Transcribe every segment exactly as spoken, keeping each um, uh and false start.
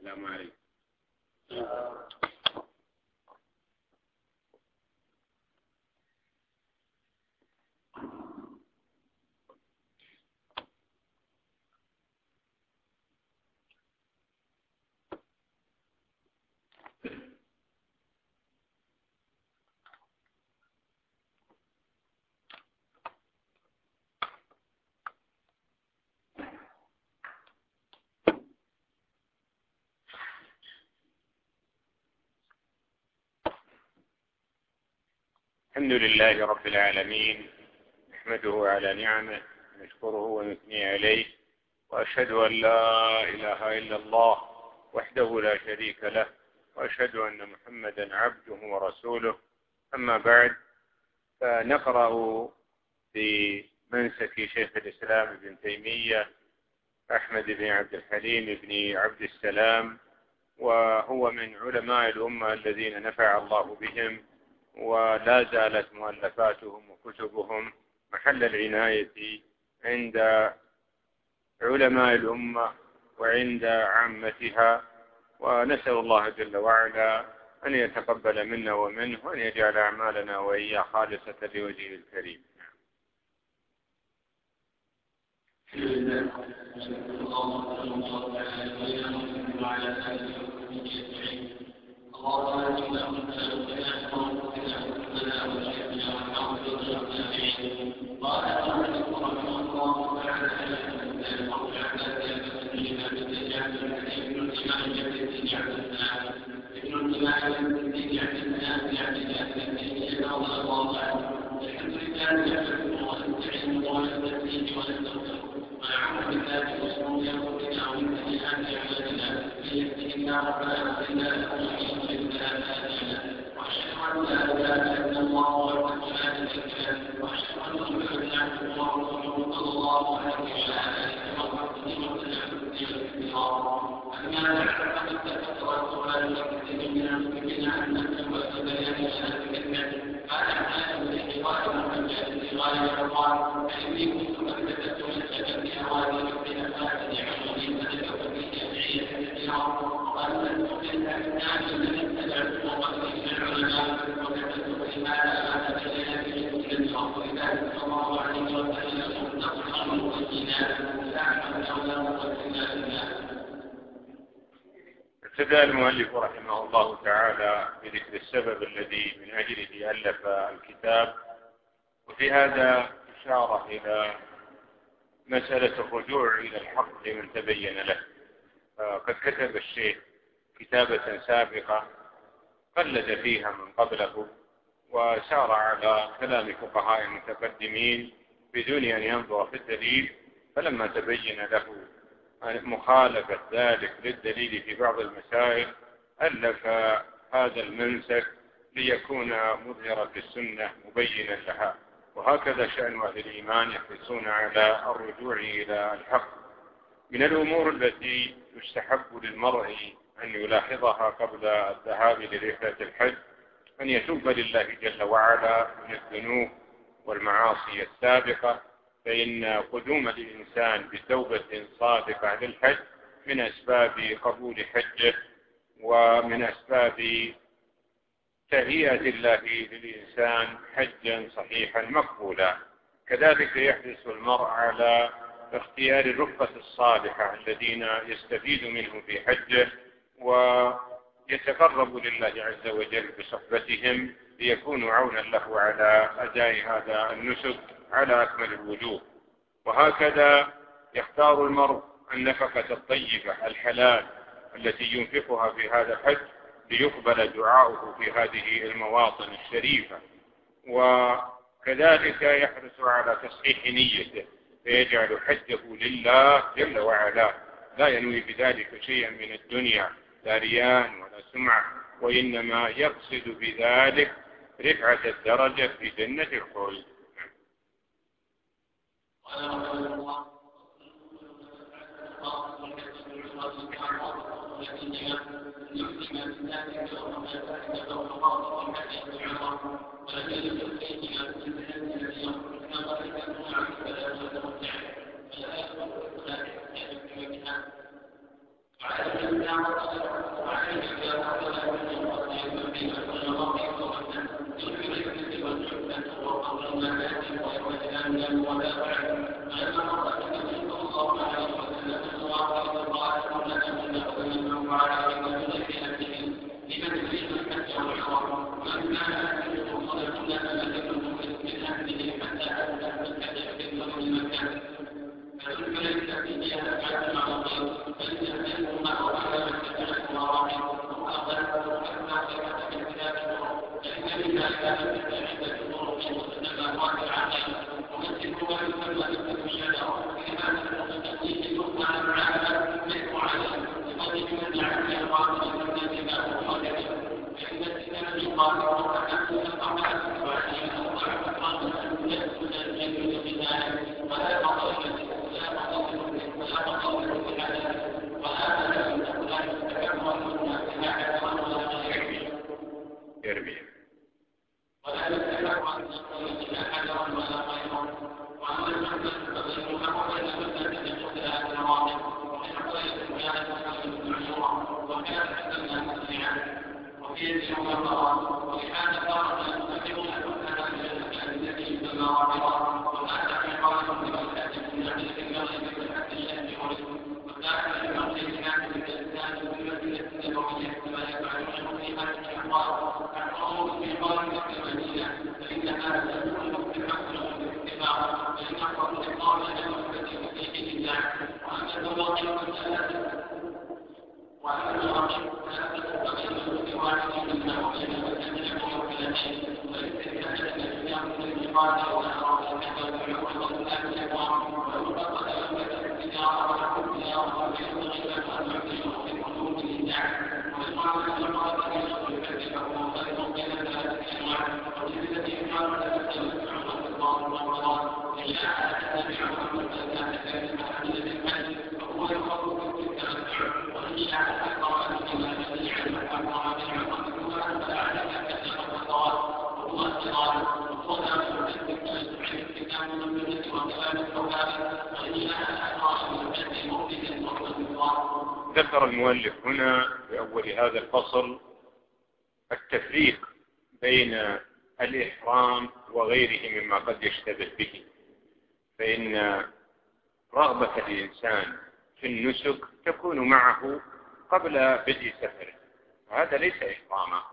السلام عليكم. الحمد لله رب العالمين، نحمده على نعمه، نشكره ونثني عليه، وأشهد أن لا إله إلا الله وحده لا شريك له، وأشهد أن محمدا عبده ورسوله. أما بعد، فنقرأ في منسك شيخ الإسلام ابن تيمية أحمد بن عبد الحليم بن عبد السلام، وهو من علماء الأمة الذين نفع الله بهم، ولا زالت مؤلفاتهم وكتبهم محل العناية عند علماء الأمة وعند عامتها، ونسأل الله جل وعلا أن يتقبل منا ومنه، وأن يجعل أعمالنا وإياه خالصة لوجهه الكريم. ابتدأ المؤلف رحمه الله تعالى بذكر السبب الذي من أجله ألف الكتاب، وفي هذا إشارة إلى مسألة الرجوع إلى الحق لمن تبين له. فقد كتب الشيخ كتابة سابقة قلد فيها من قبله، وسار على كلام فقهاء المتقدمين بدون أن ينظر في الدليل، فلما تبين له مخالفة ذلك للدليل في بعض المسائل ألف هذا المنسك ليكون مظهرا للسنة مبينا لها. وهكذا شأن أهل الإيمان، يحرصون على الرجوع إلى الحق. من الأمور التي يستحب للمرء أن يلاحظها قبل الذهاب لرحلة الحج أن يتوب لله جل وعلا من الذنوب والمعاصي السابقة، فإن قدوم الإنسان بتوبة صادقة للحج من أسباب قبول حجه، ومن أسباب تهيئة الله للإنسان حجا صحيحا مقبولا. كذلك يحرص المرء على اختيار الرفقة الصالحة الذين يستفيد منهم في حجه، ويتقرب لله عز وجل بصحبتهم ليكونوا عونا له على أداء هذا النسك على أكمل الوجوه. وهكذا يختار المرء النفقة الطيبة الحلال التي ينفقها في هذا الحج ليقبل دعاؤه في هذه المواطن الشريفة. وكذلك يحرص على تصحيح نيته، فيجعل حجه لله جل وعلا، لا ينوي بذلك شيئا من الدنيا، لا رياء ولا سمعة، وإنما يقصد بذلك رفعة الدرجة في جنة الخلد. ذكر المؤلف هنا في أول هذا الفصل التفريق بين الإحرام وغيره مما قد يشتبه به، فإن رغبة الإنسان في النسك تكون معه قبل بدء سفره، وهذا ليس إحراما.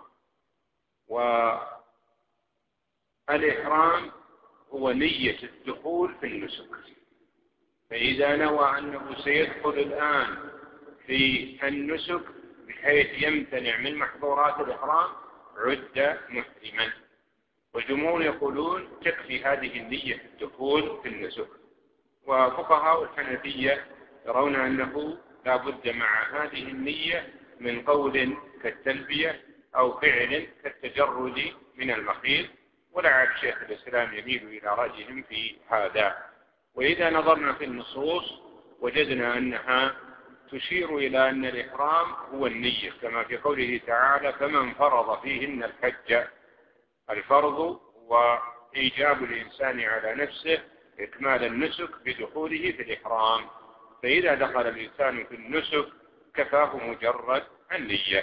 والإحرام هو نية الدخول في النسك، فإذا نوى أنه سيدخل الآن في النسك بحيث يمتنع من محظورات الإحرام عد محرما. والجمهور يقولون تكفي هذه النية في الدخول في النسك، وفقهاء الحنفية يرون أنه لا بد مع هذه النية من قول كالتلبية أو فعل كالتجرد من المخيط، ولعل شيخ الإسلام يميل إلى رأيهم في هذا. وإذا نظرنا في النصوص وجدنا أنها تشير إلى أن الإحرام هو النية، كما في قوله تعالى فمن فرض فيهن الحج. الفرض هو إيجاب الإنسان على نفسه إكمال النسك بدخوله في الإحرام، فإذا دخل الإنسان في النسك كفاه مجرد النية.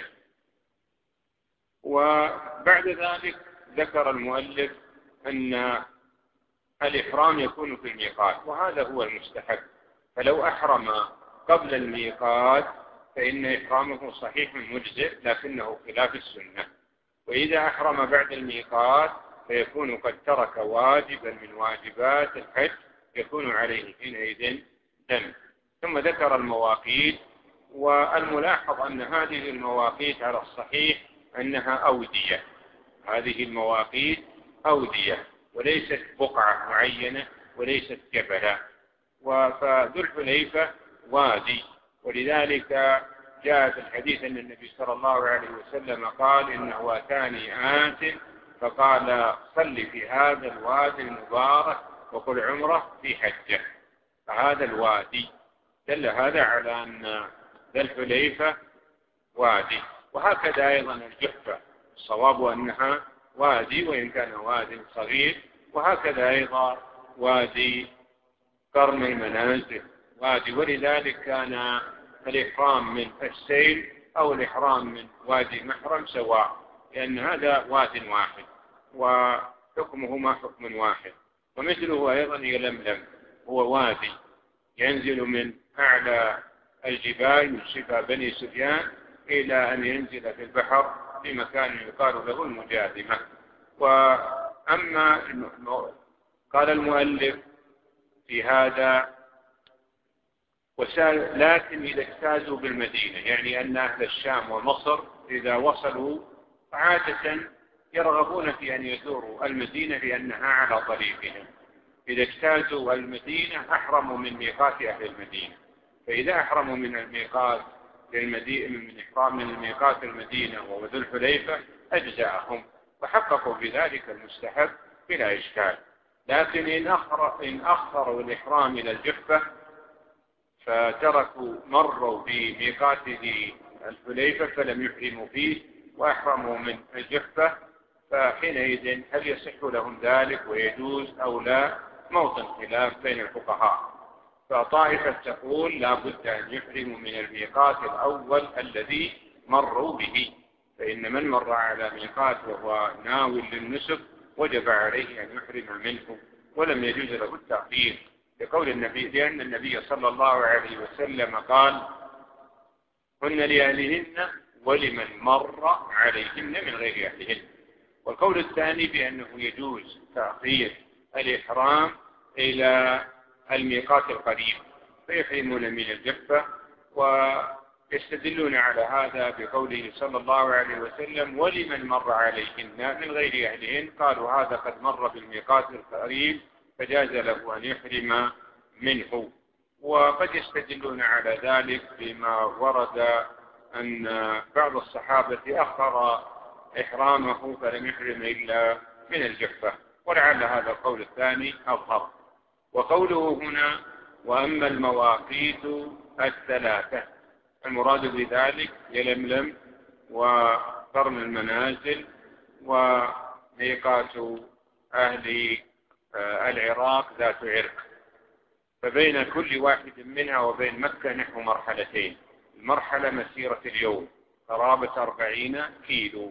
وبعد ذلك ذكر المؤلف أن الإحرام يكون في الميقات، وهذا هو المستحب. فلو أحرم قبل الميقات فإن إحرامه صحيح مجزئ، لكنه خلاف السنة. وإذا أحرم بعد الميقات فيكون قد ترك واجبا من واجبات الحج يكون عليه حينئذ دم. ثم ذكر المواقيت، والملاحظ أن هذه المواقيت على الصحيح أنها أودية، هذه المواقيت أودية وليست بقعة معينة وليست جبلا. فذو الحليفة وادي، ولذلك جاء في الحديث أن النبي صلى الله عليه وسلم قال إنه أتاني آت فقال صل في هذا الوادي المبارك وقل عمره في حجه، فهذا الوادي دل هذا على أن ذا الحليفة وادي. وهكذا أيضا الجحفة الصواب أنها وادي وإن كان وادي صغير، وهكذا أيضا وادي قرن المنازل وادي. ولذلك كان الإحرام من السيل أو الإحرام من وادي محرم سواء، لأن هذا واد واحد وحكمهما حكم واحد. ومثله أيضا يلملم، هو وادي ينزل من أعلى الجبال من شبه بني سفيان إلى أن ينزل في البحر في مكان يقال له المجاذمة. وأما قال المؤلف في هذا وسال لكن إذا اجتازوا بالمدينة، يعني أن أهل الشام ومصر إذا وصلوا عادة يرغبون في أن يزوروا المدينة لأنها على طريقهم. إذا اجتازوا المدينة أحرموا من ميقات أهل المدينة، فإذا أحرموا من الميقات للمدينة من إحرام من الميقات المدينة وذو الحليفة أجزأهم وحققوا بذلك المستحب بلا إشكال. لكن إن أخر إن أخروا الإحرام إلى الجحفة فتركوا مروا بميقاته الحليفة فلم يحرموا فيه وأحرموا من الجحفة، فحينئذ هل يصح لهم ذلك ويجوز أو لا؟ موطن خلاف بين الفقهاء. فطائفة تقول لا بد أن يحرموا من الميقات الأول الذي مروا به، فإن من مر على ميقات وهو ناوي للنسك وجب عليه أن يحرم منه ولم يجوز له التأخير، لقول النبي لأن النبي صلى الله عليه وسلم قال هن لأهلهن ولمن مر عليهن من غير أهلهن. والقول الثاني بأنه يجوز تأخير الإحرام إلى الميقات القريب فيحرمون من الجحفة، ويستدلون على هذا بقوله صلى الله عليه وسلم ولمن مر عليهن من غير أهلهن، قالوا هذا قد مر بالميقات القريب فجاز له أن يحرم منه. وقد يستدلون على ذلك بما ورد أن بعض الصحابة أخر إحرامه فلم يحرم إلا من الجحفة، ولعل هذا القول الثاني أظهر. وقوله هنا وأما المواقيت الثلاثة، المراد بذلك يلملم وقرن المنازل وميقات أهل العراق ذات عرق، فبين كل واحد منها وبين مكة نحو مرحلتين، المرحلة مسيرة اليوم قرابة أربعين كيلو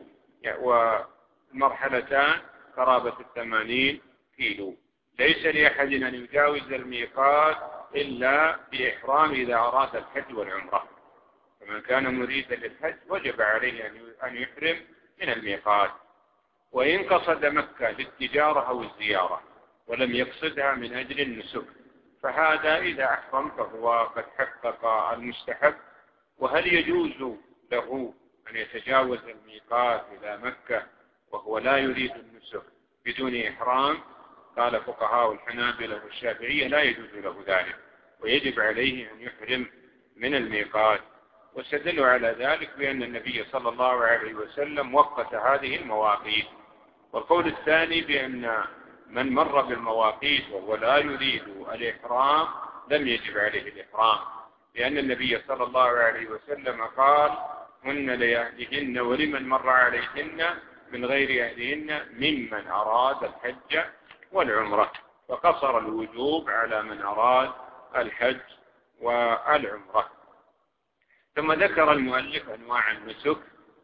والمرحلتان قرابة الثمانين كيلو. ليس لأحد أن يجاوز الميقات إلا بإحرام إذا أراد الحج والعمرة، فمن كان مريدا للحج وجب عليه أن يحرم من الميقات. وإن قصد مكة للتجارة أو الزيارة ولم يقصدها من أجل النسك فهذا إذا أحرم فهو قد حقق المستحب. وهل يجوز له أن يتجاوز الميقات إلى مكة وهو لا يريد النسك بدون إحرام؟ قال فقهاء الحنابلة والشافعية لا يجوز له ذلك ويجب عليه أن يحرم من الميقات، واستدلوا على ذلك بأن النبي صلى الله عليه وسلم وقت هذه المواقيت. والقول الثاني بأن من مر بالمواقيت وهو لا يريد الإحرام لم يجب عليه الإحرام، لأن النبي صلى الله عليه وسلم قال هن لأهلهن ولمن مر عليهن من غير أهلهن ممن أراد الحج والعمرة، فقصر الوجوب على من أراد الحج والعمرة. ثم ذكر المؤلف أنواع النسك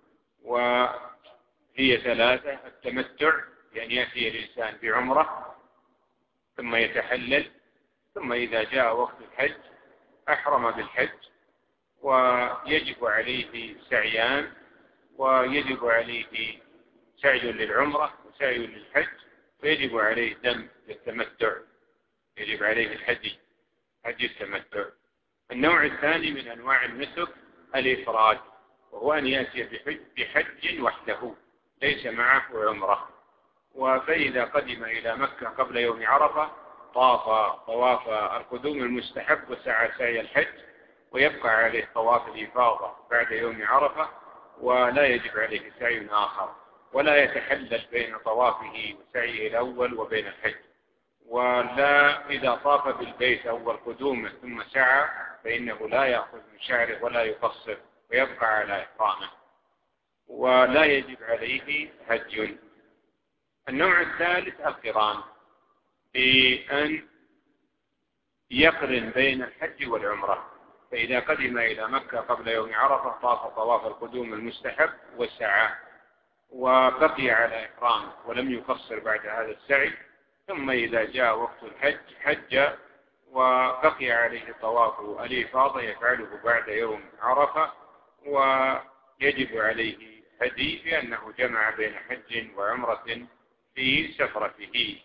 وهي ثلاثة: التمتع، يعني يأتي الإنسان بعمرة ثم يتحلل، ثم إذا جاء وقت الحج أحرم بالحج ويجب عليه سعيان، ويجب عليه سعي للعمرة وسعي للحج، ويجب عليه دم للتمتع، يجب عليه الحج حج التمتع. النوع الثاني من أنواع النسك الإفراد، وهو أن يأتي بحج, بحج وحده ليس معه عمرة، فإذا قدم إلى مكة قبل يوم عرفة طاف طواف القدوم المستحب وسعى سعي الحج، ويبقى عليه طواف الإفاضة بعد يوم عرفة، ولا يجب عليه سعي آخر، ولا يتحلل بين طوافه وسعيه الأول وبين الحج، ولا إذا طاف بالبيت أول قدومه ثم سعى فإنه لا يأخذ من شعره ولا يقصر ويبقى على إحرامه، ولا يجب عليه هدي. النوع الثالث القران، بأن يقرن بين الحج والعمرة، فإذا قدم إلى مكة قبل يوم عرفة طاف طواف القدوم المستحب وسعى وبقي على إحرام ولم يقصر بعد هذا السعي، ثم إذا جاء وقت الحج حج وبقي عليه طواف الإفاضة يفعله بعد يوم عرفة، ويجب عليه هدي لأنه جمع بين حج وعمرة في سفرته.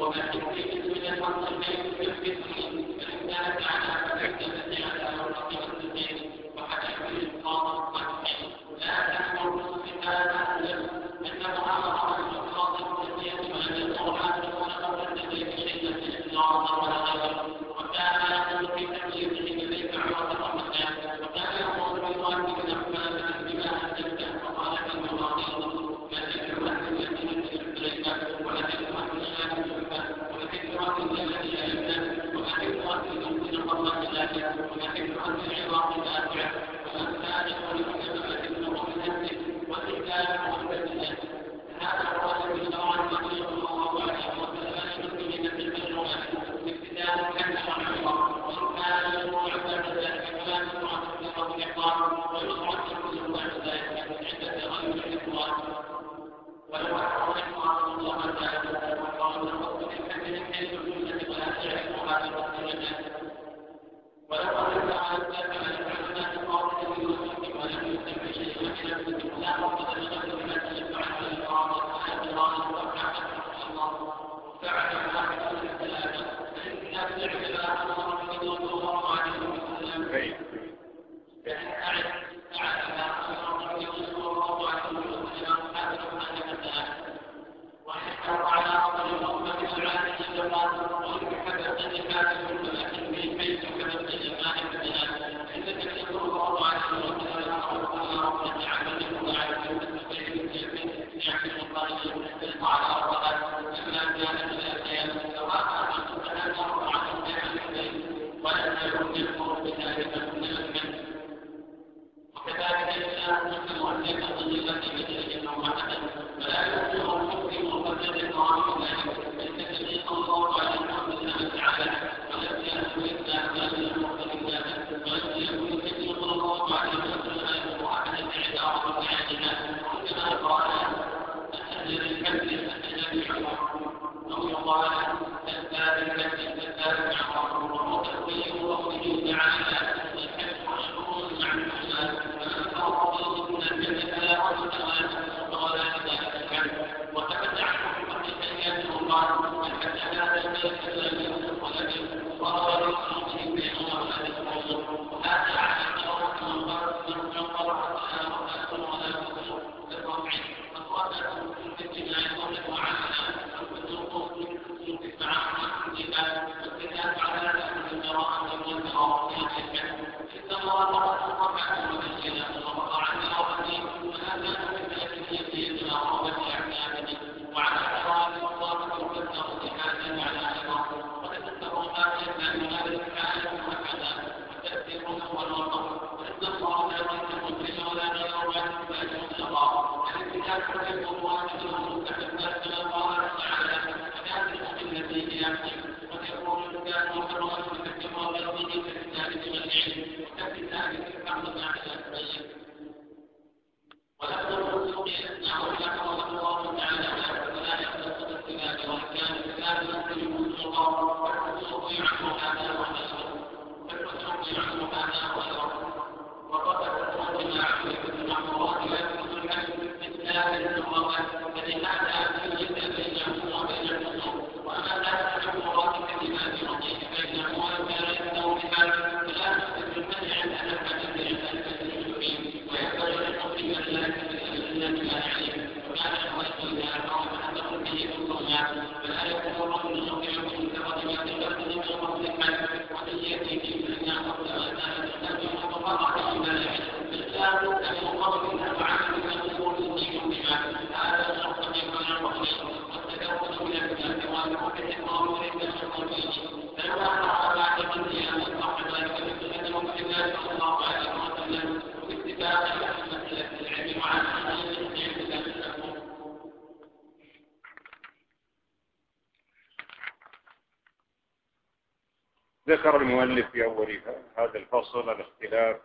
ذكر المؤلف في أول هذا الفصل الاختلاف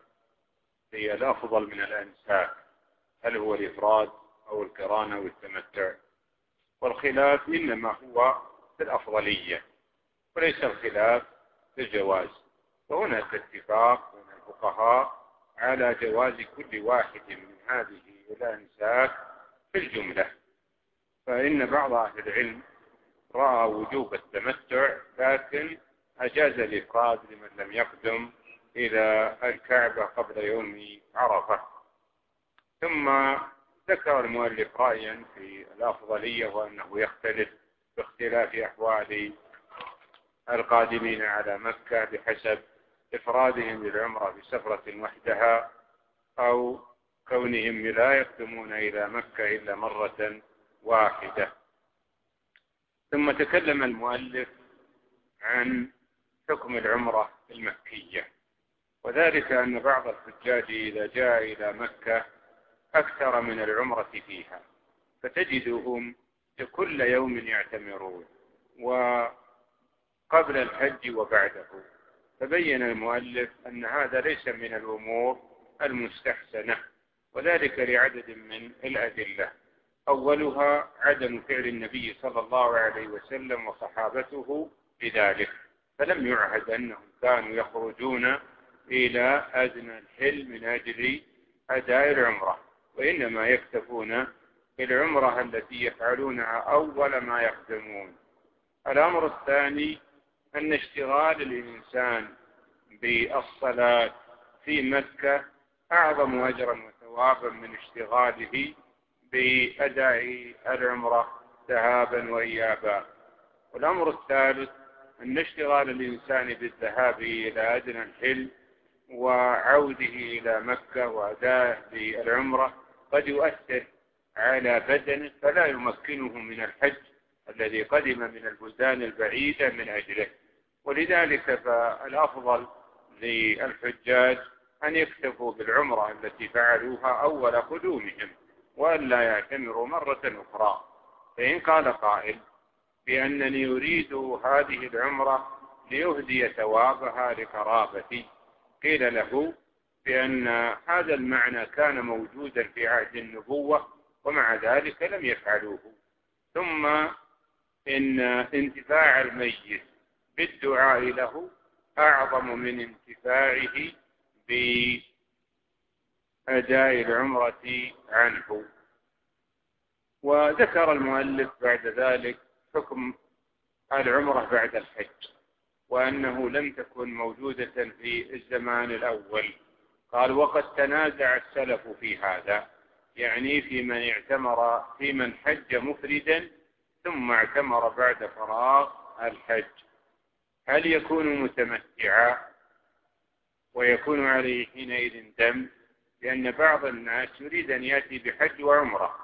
في الأفضل من الأنساك، هل هو الإفراد أو القرانة أو التمتع، والخلاف إنما هو في الأفضلية وليس الخلاف في الجواز. وهناك اتفاق من الفقهاء على جواز كل واحد من هذه الأنساك في الجملة، فإن بعض أهل العلم رأى وجوب التمتع، لكن أجاز الإفراد لمن لم يقدم إلى الكعبة قبل يوم عرفة. ثم ذكر المؤلف رأيا في الأفضلية، وأنه يختلف باختلاف أحوال القادمين على مكة بحسب إفرادهم للعمرة بسفرة وحدها أو كونهم لا يقدمون إلى مكة إلا مرة واحدة. ثم تكلم المؤلف عن حكم العمرة المكية، وذلك أن بعض الحجاج إذا جاء إلى مكة أكثر من العمرة فيها، فتجدهم كل يوم يعتمرون، وقبل الحج وبعده. فبين المؤلف أن هذا ليس من الأمور المستحسنة، وذلك لعدد من الأدلة. أولها عدم فعل النبي صلى الله عليه وسلم وصحابته بذلك، فلم يعهد أنهم كانوا يخرجون إلى أدنى الحل من أجل أداء العمرة، وإنما يكتفون بالعمرة التي يفعلونها أول ما يقدمون. الأمر الثاني أن اشتغال الإنسان بالصلاة في مكة أعظم أجرا وثوابا من اشتغاله بأداء العمرة ذهابا وإيابا. والأمر الثالث أن اشتغال الإنسان بالذهاب إلى أدنى الحل وعوده إلى مكة وأداءه للعمرة قد يؤثر على بدنه، فلا يمكنه من الحج الذي قدم من البلدان البعيدة من أجله. ولذلك فالأفضل للحجاج أن يكتفوا بالعمرة التي فعلوها أول قدومهم، وأن لا يعتمروا مرة أخرى. فإن قال قائل بأنني أريد هذه العمرة ليهدي ثوابها لقرابتي، قيل له بأن هذا المعنى كان موجودا في عهد النبوة ومع ذلك لم يفعلوه. ثم إن انتفاع الميت بالدعاء له أعظم من انتفاعه بأداء العمرة عنه. وذكر المؤلف بعد ذلك حكم العمرة بعد الحج، وأنه لم تكن موجودة في الزمان الأول. قال وقد تنازع السلف في هذا، يعني في من اعتمر في من حج مفردا ثم اعتمر بعد فراغ الحج، هل يكون متمتعا ويكون عليه حينئذ دم؟ لأن بعض الناس يريد أن يأتي بحج وعمرة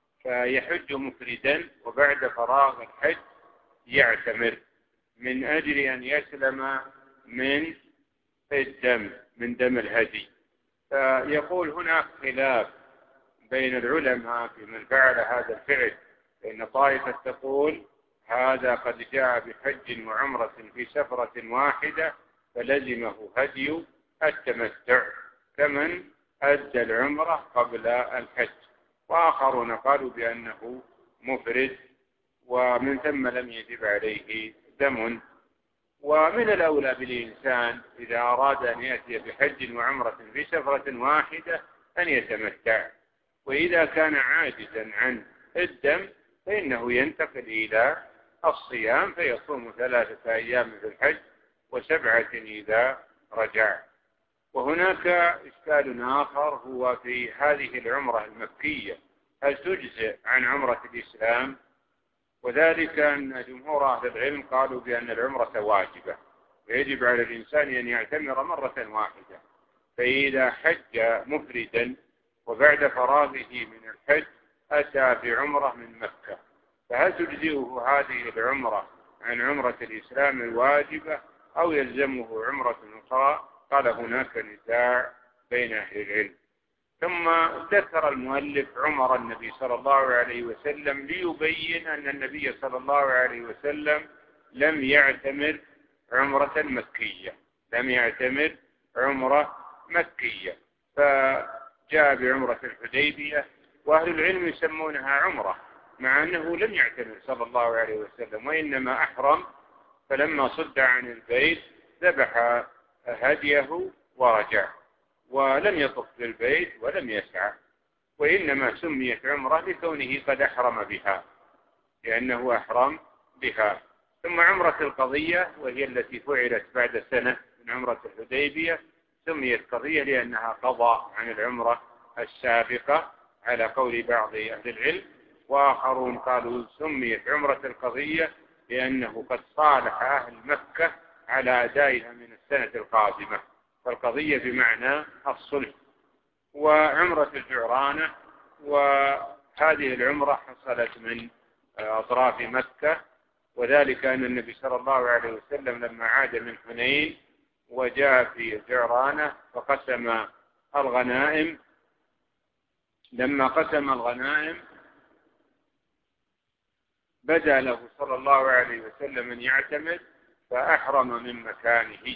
فيحج مفردا وبعد فراغ الحج يعتمر من أجل أن يسلم من الدم من دم الهدي. فيقول هناك خلاف بين العلماء في من فعل هذا الفعل، فإن طائفة تقول هذا قد جاء بحج وعمرة في سفرة واحدة فلزمه هدي التمتع كمن أدى العمرة قبل الحج، وآخرون قالوا بأنه مفرد ومن ثم لم يجب عليه دم. ومن الأولى بالإنسان إذا أراد أن يأتي بحج وعمرة في سفرة واحدة أن يتمتع، وإذا كان عاجزا عن الدم فإنه ينتقل إلى الصيام فيصوم ثلاثة أيام في الحج وسبعة إذا رجع. وهناك إشكال آخر هو في هذه العمرة المكية، هل تجزئ عن عمرة الإسلام؟ وذلك أن جمهور أهل العلم قالوا بأن العمرة واجبة ويجب على الإنسان أن يعتمر مرة واحدة، فإذا حج مفردا وبعد فراغه من الحج أتى بعمرة من مكة، فهل تجزئه هذه العمرة عن عمرة الإسلام الواجبة أو يلزمه عمرة أخرى؟ قال هناك نزاع بين أهل العلم. ثم ذكر المؤلف عمر النبي صلى الله عليه وسلم ليبين أن النبي صلى الله عليه وسلم لم يعتمر عمرة مكية لم يعتمر عمرة مكية فجاء بعمرة الحديبية، وأهل العلم يسمونها عمرة مع أنه لم يعتمر صلى الله عليه وسلم، وإنما أحرم، فلما صد عن البيت ذبح هديه ورجع ولم يطف بالبيت ولم يسعى، وإنما سميت عمرة لكونه قد أحرم بها، لأنه أحرم بها. ثم عمرة القضية وهي التي فعلت بعد سنة من عمرة الحديبية سميت قضية لأنها قضاء عن العمرة السابقة على قول بعض أهل العلم، وآخرون قالوا سميت عمرة القضية لأنه قد صالح أهل مكة على أدائها من السنة القادمة، فالقضية بمعنى الصلح. وعمرة الجعرانة، وهذه العمرة حصلت من أطراف مكة، وذلك أن النبي صلى الله عليه وسلم لما عاد من حنين وجاء في الجعرانة فقسم الغنائم، لما قسم الغنائم بدا له صلى الله عليه وسلم أن يعتمد فأحرم من مكانه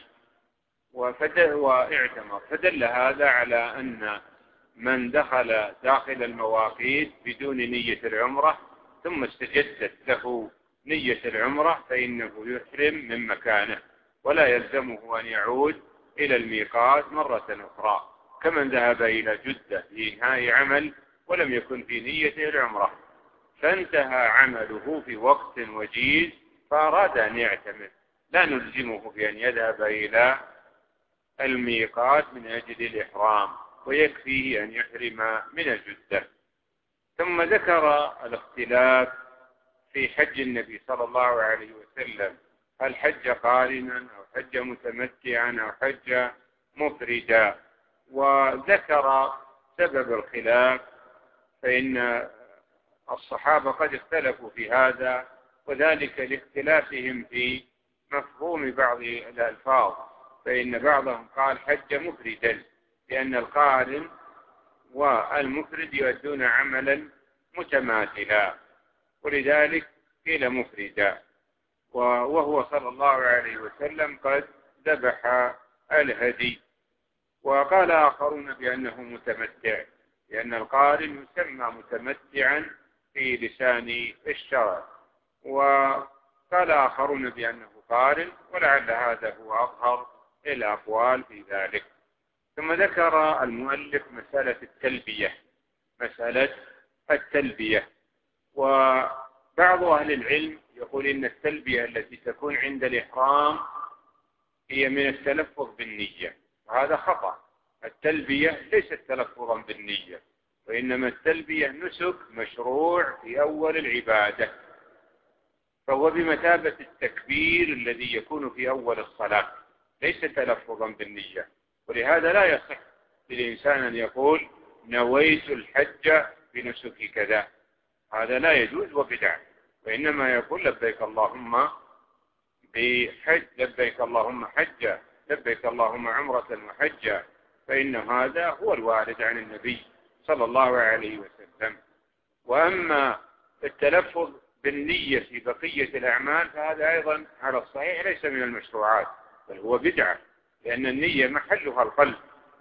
واعتمر. فدل هذا على أن من دخل داخل المواقيت بدون نية العمرة ثم استجدت له نية العمرة فإنه يحرم من مكانه، ولا يلزمه أن يعود إلى الميقات مرة أخرى، كمن ذهب إلى جدة لإنهاء عمل ولم يكن في نيته العمرة فانتهى عمله في وقت وجيز فأراد أن يعتمر، لا نلزمه بأن يذهب إلى الميقات من أجل الإحرام، ويكفيه أن يحرم من الجدة. ثم ذكر الاختلاف في حج النبي صلى الله عليه وسلم، هل حج قارنا أو حج متمتعا أو حج مفردا، وذكر سبب الخلاف، فإن الصحابة قد اختلفوا في هذا، وذلك لاختلافهم في مفهوم بعض الألفاظ، فإن بعضهم قال حج مفردا لأن القارن والمفرد يؤدون عملا متماثلا، ولذلك قيل مفردا، وهو صلى الله عليه وسلم قد ذبح الهدي. وقال آخرون بأنه متمتع لأن القارن يسمى متمتعا في لسان الشرع، وقال آخرون بأنه قارن، ولعل هذا هو أظهر الأقوال في ذلك. ثم ذكر المؤلف مسألة التلبية مسألة التلبية وبعض أهل العلم يقول إن التلبية التي تكون عند الإحرام هي من التلفظ بالنية، وهذا خطأ. التلبية ليست تلفظا بالنية، وإنما التلبية نسك مشروع في أول العبادة، فهو بمثابة التكبير الذي يكون في أول الصلاة، ليس تلفظا بالنية. ولهذا لا يصح للإنسان أن يقول نويت الحج بنسك كذا، هذا لا يجوز وبدع، وإنما يقول لبيك اللهم بحج، لبيك اللهم حجا، لبيك اللهم عمرة وحجا، فإن هذا هو الوارد عن النبي صلى الله عليه وسلم. وأما التلفظ بالنية في بقية الأعمال فهذا أيضا على الصحيح ليس من المشروعات، بل هو بدعة، لأن النية محلها القلب،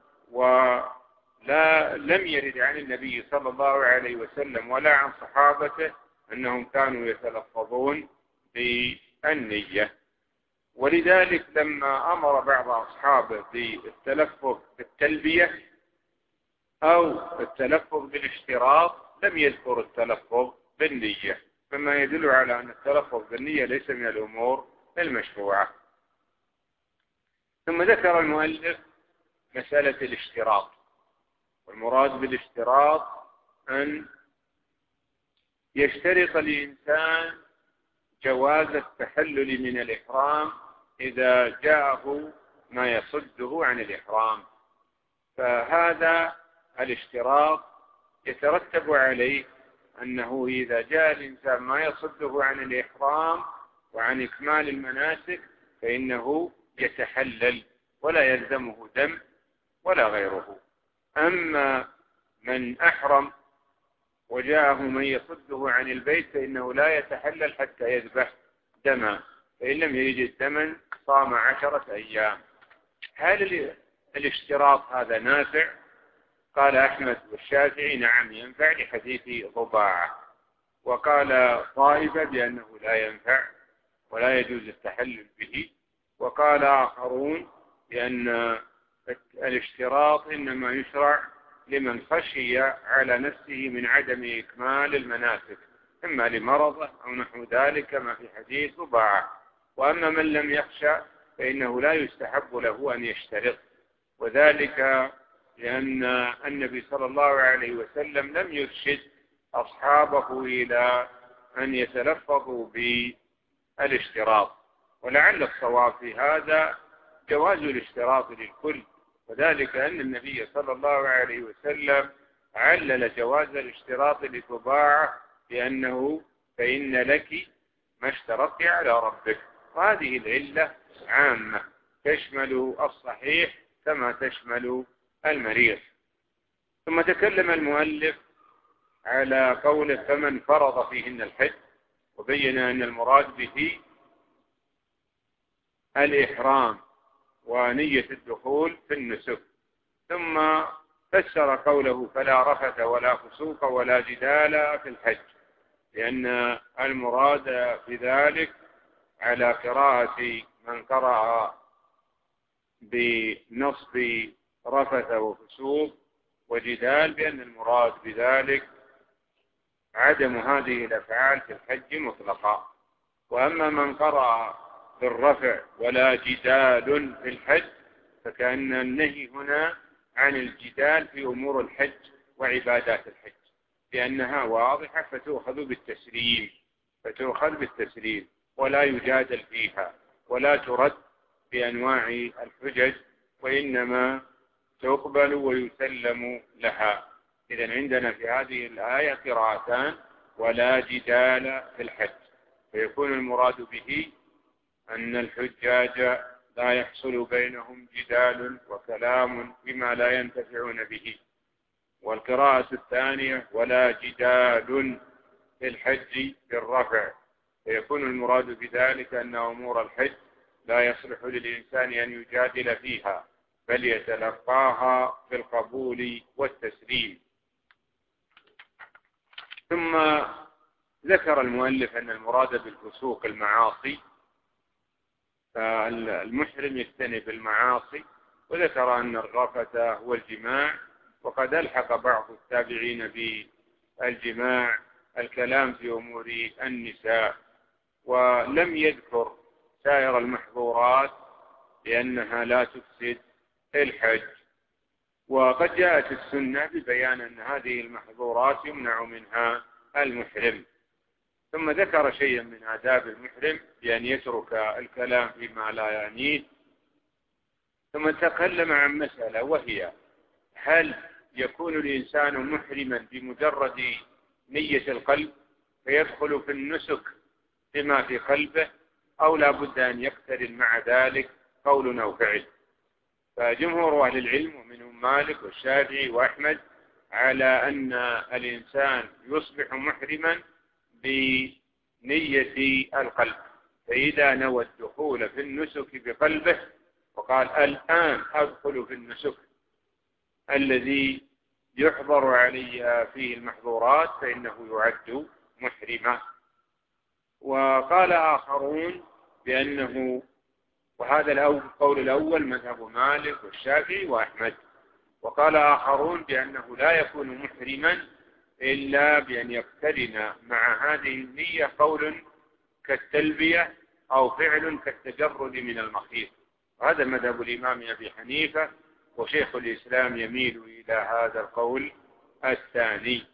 ولا لم يرد عن النبي صلى الله عليه وسلم ولا عن صحابته أنهم كانوا يتلفظون بالنية. ولذلك لما أمر بعض أصحابه بالتلفظ بالتلبية أو التلفظ بالاشتراط لم يذكر التلفظ بالنية، فما يدل على أن التلفظ بالنية ليس من الأمور المشروعة. ثم ذكر المؤلف مسألة الاشتراط، والمراد بالاشتراط أن يشترط الإنسان جواز التحلل من الإحرام إذا جاءه ما يصده عن الإحرام، فهذا الاشتراط يترتب عليه أنه إذا جاء الإنسان ما يصده عن الإحرام وعن إكمال المناسك فإنه يتحلل ولا يلزمه دم ولا غيره. أما من أحرم وجاءه من يصده عن البيت فإنه لا يتحلل حتى يذبح دما، فإن لم يجد دما صام عشرة أيام. هل الاشتراط هذا نافع؟ قال أحمد والشافعي نعم ينفع لحديث ضباعة، وقال طائفة بأنه لا ينفع ولا يجوز التحلل به، وقال آخرون بأن الاشتراط إنما يشرع لمن خشي على نفسه من عدم إكمال المناسك، إما لمرضه أو نحو ذلك كما في حديث رباعة. وأما من لم يخشى فإنه لا يستحب له أن يشترط، وذلك لأن النبي صلى الله عليه وسلم لم يرشد أصحابه إلى أن يتلفظوا بالاشتراط، ولعل الصواب في هذا جواز الاشتراط للكل، وذلك أن النبي صلى الله عليه وسلم علل جواز الاشتراط لطباعة بأنه فإن لك ما اشترطت على ربك، وهذه العلة عامة تشمل الصحيح كما تشمل المريض. ثم تكلم المؤلف على قوله فمن فرض فيهن الحج، وبين أن المراد به الإحرام ونية الدخول في النسك. ثم فسر قوله فلا رفث ولا فسوق ولا جدال في الحج، لأن المراد بذلك على قراءة من قرأ بنصب رفث وفسوق وجدال بأن المراد بذلك عدم هذه الأفعال في الحج مطلقا. وأما من قرأ بالرفع ولا جدال في الحج فكأن النهي هنا عن الجدال في أمور الحج وعبادات الحج، لأنها واضحة فتؤخذ بالتسليم فتؤخذ بالتسليم ولا يجادل فيها ولا ترد بأنواع الحجج، وإنما تقبل ويسلم لها. إذن عندنا في هذه الآية قراءتان ولا جدال في الحج، فيكون المراد به أن الحجاج لا يحصل بينهم جدال وكلام بما لا ينتفعون به. والقراءة الثانية ولا جدال في الحج بالرفع، فيكون المراد بذلك أن أمور الحج لا يصلح للإنسان أن يجادل فيها بل يتلقاها بالقبول والتسليم. ثم ذكر المؤلف أن المراد بالفسوق المعاصي، فالمحرم يجتنب المعاصي، وذكر أن الرفث هو الجماع، وقد ألحق بعض التابعين بالجماع الكلام في أمور النساء، ولم يذكر سائر المحظورات لأنها لا تفسد الحج. وقد جاءت السنة ببيان أن هذه المحظورات يمنع منها المحرم. ثم ذكر شيئا من آداب المحرم بأن يترك الكلام فيما لا يعنيه. ثم تكلم عن مسألة، وهي هل يكون الإنسان محرما بمجرد نية القلب فيدخل في النسك بما في قلبه، أو لا بد أن يقترن مع ذلك قول أو فعل؟ فجمهور أهل العلم ومنهم مالك والشافعي وأحمد على أن الإنسان يصبح محرما بنية القلب، فإذا نوى الدخول في النسك بقلبه وقال الآن أدخل في النسك الذي يحضر علي فيه المحظورات فإنه يعد محرما. وقال آخرون بأنه، وهذا القول الأول مذهب مالك والشافعي وأحمد، وقال آخرون بأنه لا يكون محرما إلا بأن يقترن مع هذه النية قول كالتلبية أو فعل كالتجرد من المخيط. وهذا مذهب الإمام أبي حنيفة، وشيخ الإسلام يميل إلى هذا القول الثاني.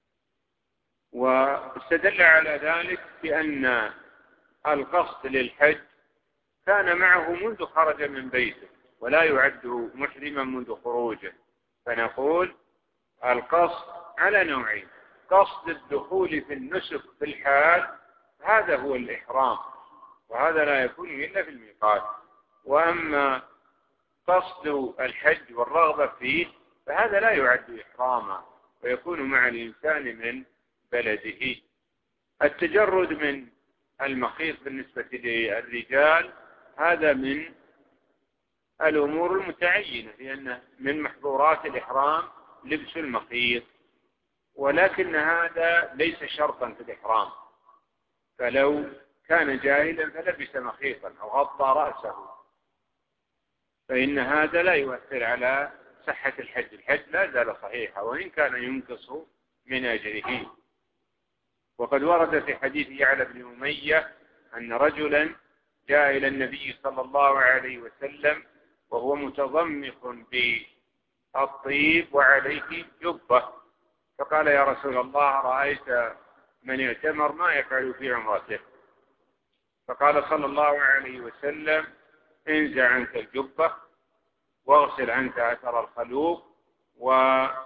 واستدل على ذلك بأن القصد للحج كان معه منذ خرج من بيته ولا يعد محرما منذ خروجه، فنقول القصد على نوعين: قصد الدخول في النسك في الحال هذا هو الإحرام، وهذا لا يكون إلا في الميقات، وأما قصد الحج والرغبة فيه فهذا لا يعد إحراما ويكون مع الإنسان من بلده. التجرد من المخيط بالنسبة للرجال هذا من الأمور المتعينة، لأن من محظورات الإحرام لبس المخيط، ولكن هذا ليس شرطا في الإحرام، فلو كان جاهلا فلبس مخيطا أو غطى رأسه فإن هذا لا يؤثر على صحة الحج، الحج لا زال صحيحا وإن كان ينقص من أجره. وقد ورد في حديث يعلى بن أمية أن رجلا جاء إلى النبي صلى الله عليه وسلم وهو متضمخ بالطيب وعليه جبة، فقال يا رسول الله رأيت من اعتمر ما يفعل في عمرته؟ فقال صلى الله عليه وسلم انزع عنك الجبة واغسل عنك أثر الخلوق وافعل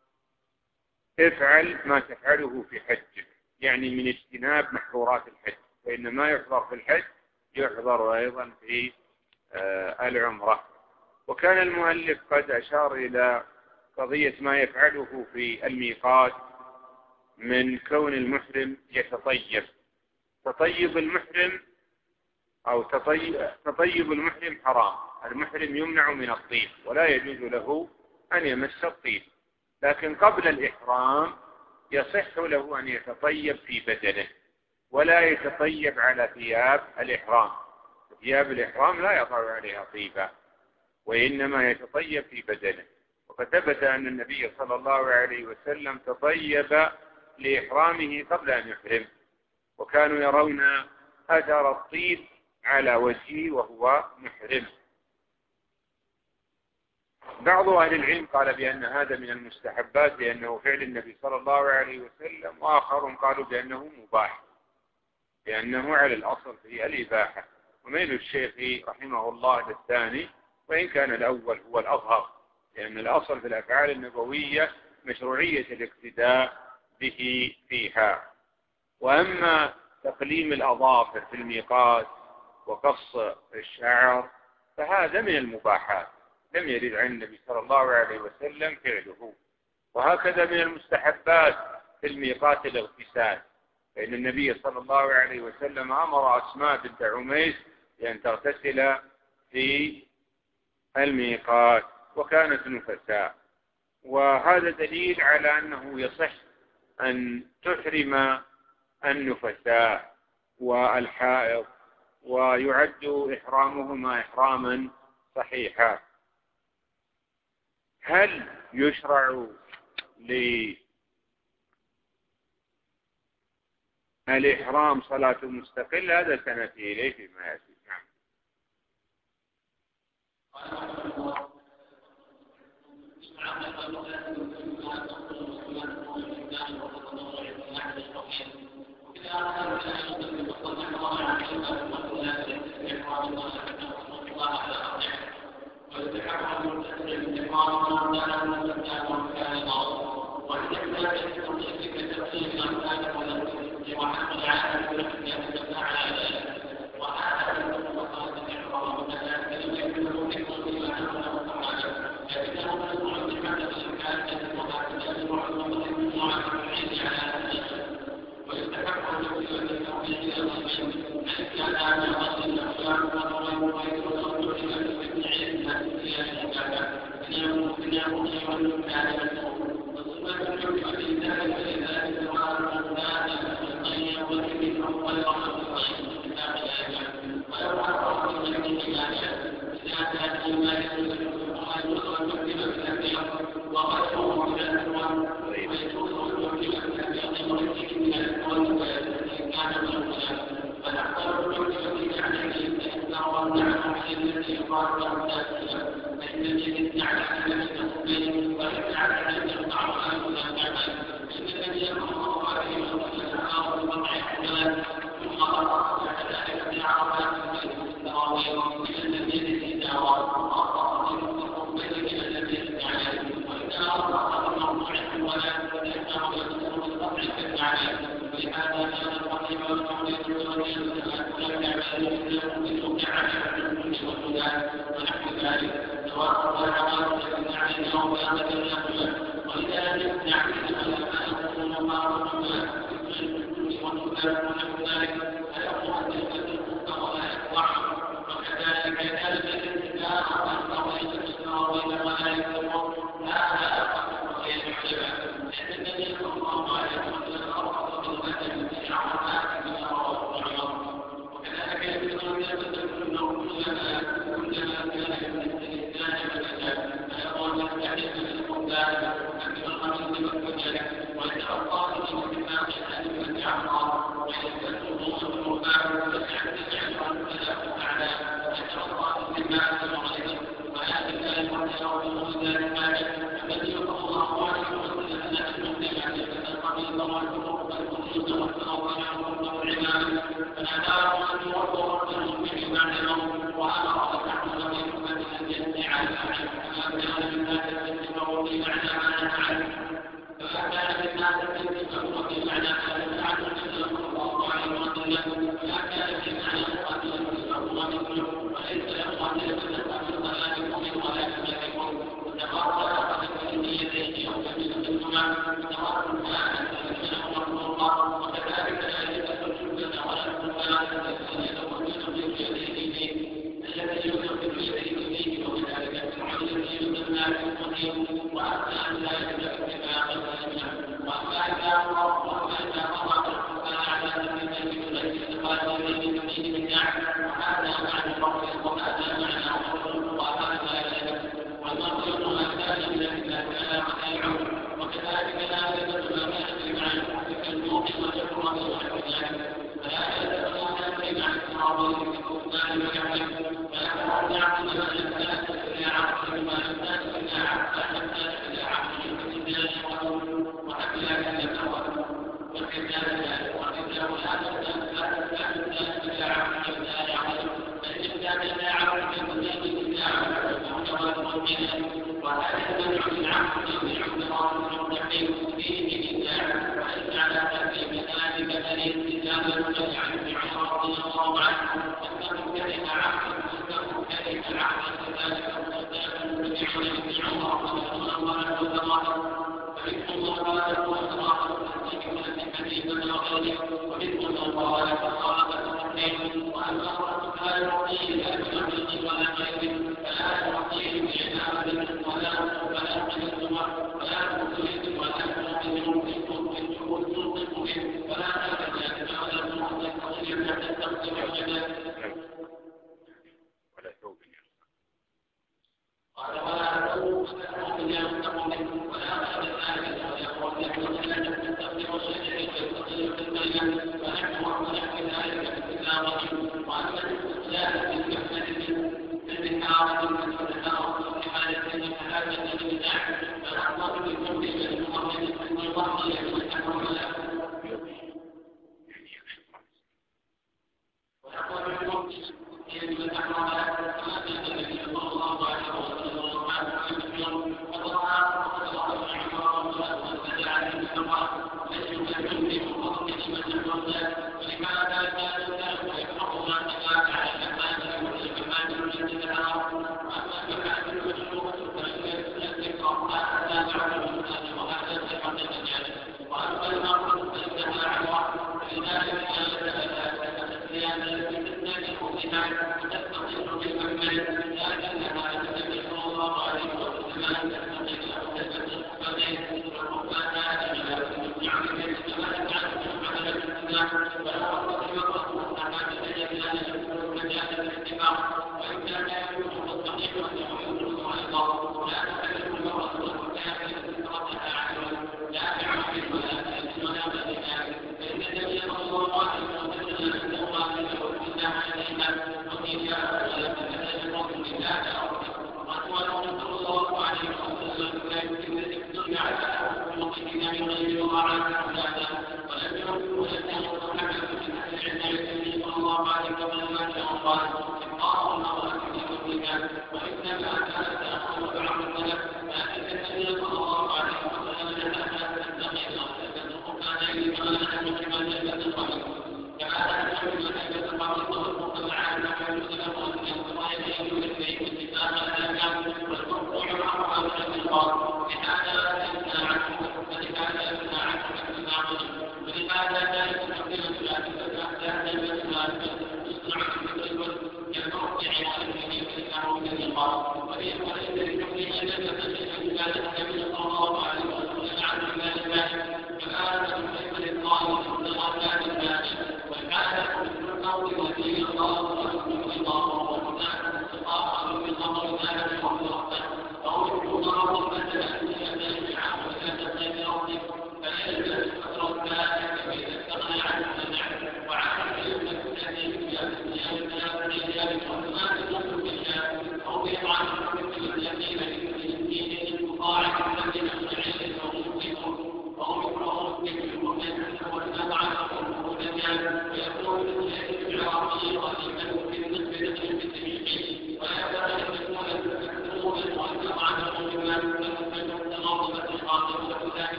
ما تفعله في حجك، يعني من اجتناب محظورات الحج، فإن ما يحضر في الحج يحضر أيضا في العمرة. وكان المؤلف قد أشار إلى قضية ما يفعله في الميقات من كون المحرم يتطيب. تطيب المحرم أو تطيب, تطيب المحرم حرام، المحرم يمنع من الطيب ولا يجوز له أن يمس الطيب، لكن قبل الإحرام يصح له أن يتطيب في بدنه ولا يتطيب على ثياب الإحرام. ثياب الإحرام لا يضع عليها طيبا وإنما يتطيب في بدنه. وقد ثبت أن النبي صلى الله عليه وسلم تطيب لإحرامه قبل أن يحرم، وكانوا يرون أثر الطيب على وجهه وهو محرم. بعض أهل العلم قال بأن هذا من المستحبات لأنه فعل النبي صلى الله عليه وسلم، وآخرون قالوا بأنه مباح لأنه على الأصل في الإباحة. وميل الشيخ رحمه الله للثاني، وإن كان الأول هو الأظهر، لأن الأصل في الأفعال النبوية مشروعية الاقتداء به فيها. وأما تقليم الأظافر في الميقات وقص الشعر فهذا من المباحات لم يرد عن النبي صلى الله عليه وسلم فعله. وهكذا من المستحبات في الميقات الاغتسال، فإن النبي صلى الله عليه وسلم أمر أسماء بنت عميس بأن تغتسل في الميقات وكانت نفساء. وهذا دليل على أنه يصح أن تحرم النفساء والحائض ويعد إحرامهما إحراما صحيحا. هل يشرع للإحرام صلاة مستقلة؟ هذا سنأتي إليه فيما يأتي. نعم.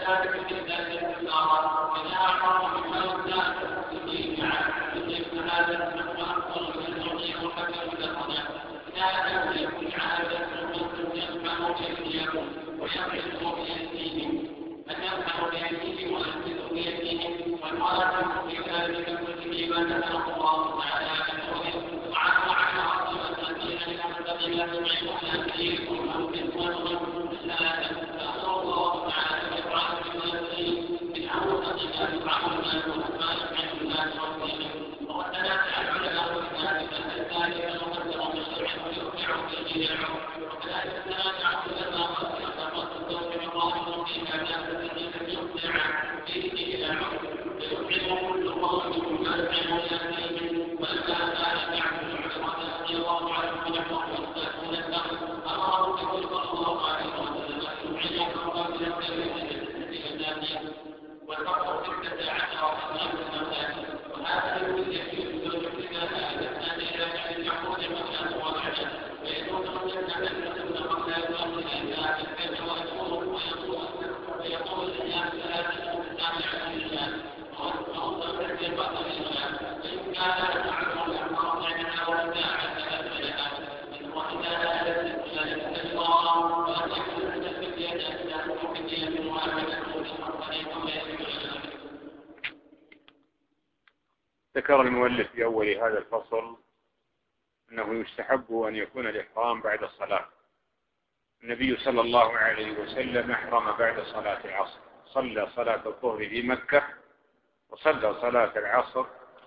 ذكر المؤلف في أول هذا الفصل أنه يستحب أن يكون الإحرام بعد الصلاة. النبي صلى الله عليه وسلم أحرم بعد صلاة العصر، صلى صلاة الظهر في مكة وصلى صلاة العصر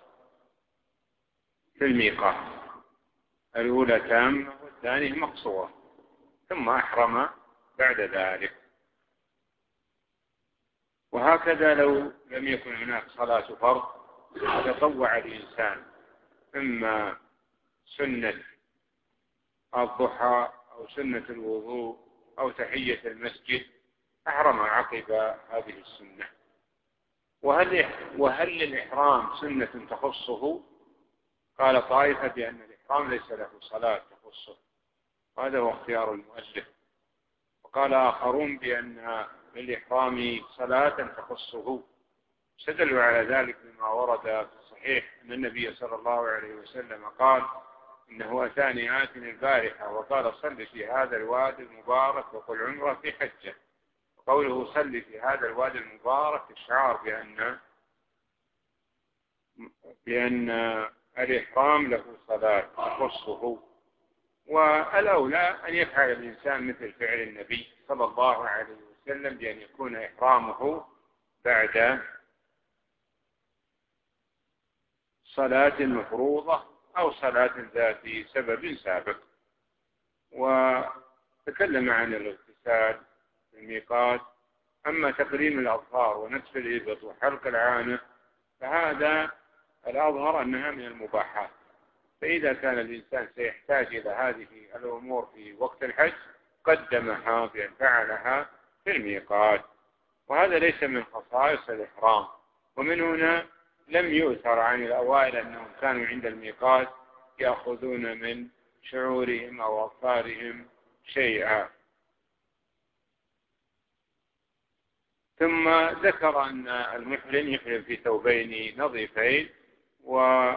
في الميقات، الأولى تامة والثانية مقصورة، ثم أحرم بعد ذلك. وهكذا لو لم يكن هناك صلاة فرض تطوع الإنسان إما سنة الضحى أو سنة الوضوء أو تحية المسجد، أحرم عقب هذه السنة. وهل, وهل للإحرام سنة تخصه؟ قال طائفة بأن الإحرام ليس له صلاة تخصه، هذا هو اختيار المؤلف. وقال آخرون بأن للإحرام صلاة تخصه، استدلوا على ذلك بما ورد في الصحيح أن النبي صلى الله عليه وسلم قال إنه أتاني آت البارحة وقال صل في هذا الوادي المبارك وقل عمرة في حجة. قوله صل في هذا الوادي المبارك إشعار بأن بأن الإحرام له صلاة تخصه. والأولى أن يفعل الإنسان مثل فعل النبي صلى الله عليه وسلم بأن يكون إحرامه بعد صلاة مفروضة أو صلاة ذات سبب سابق. وتكلم عن الاغتسال في الميقات. أما تقليم الأظفار ونتف الإبط وحلق العانة فهذا الأظهر أنها من المباحات، فإذا كان الإنسان سيحتاج إلى هذه الأمور في وقت الحج قدمها بأن فعلها في الميقات، وهذا ليس من خصائص الإحرام. ومن هنا لم يؤثر عن الأوائل أنهم كانوا عند الميقات يأخذون من شعورهم أو أظفارهم شيئا. ثم ذكر أن المحرم يحرم في ثوبين نظيفين، وأي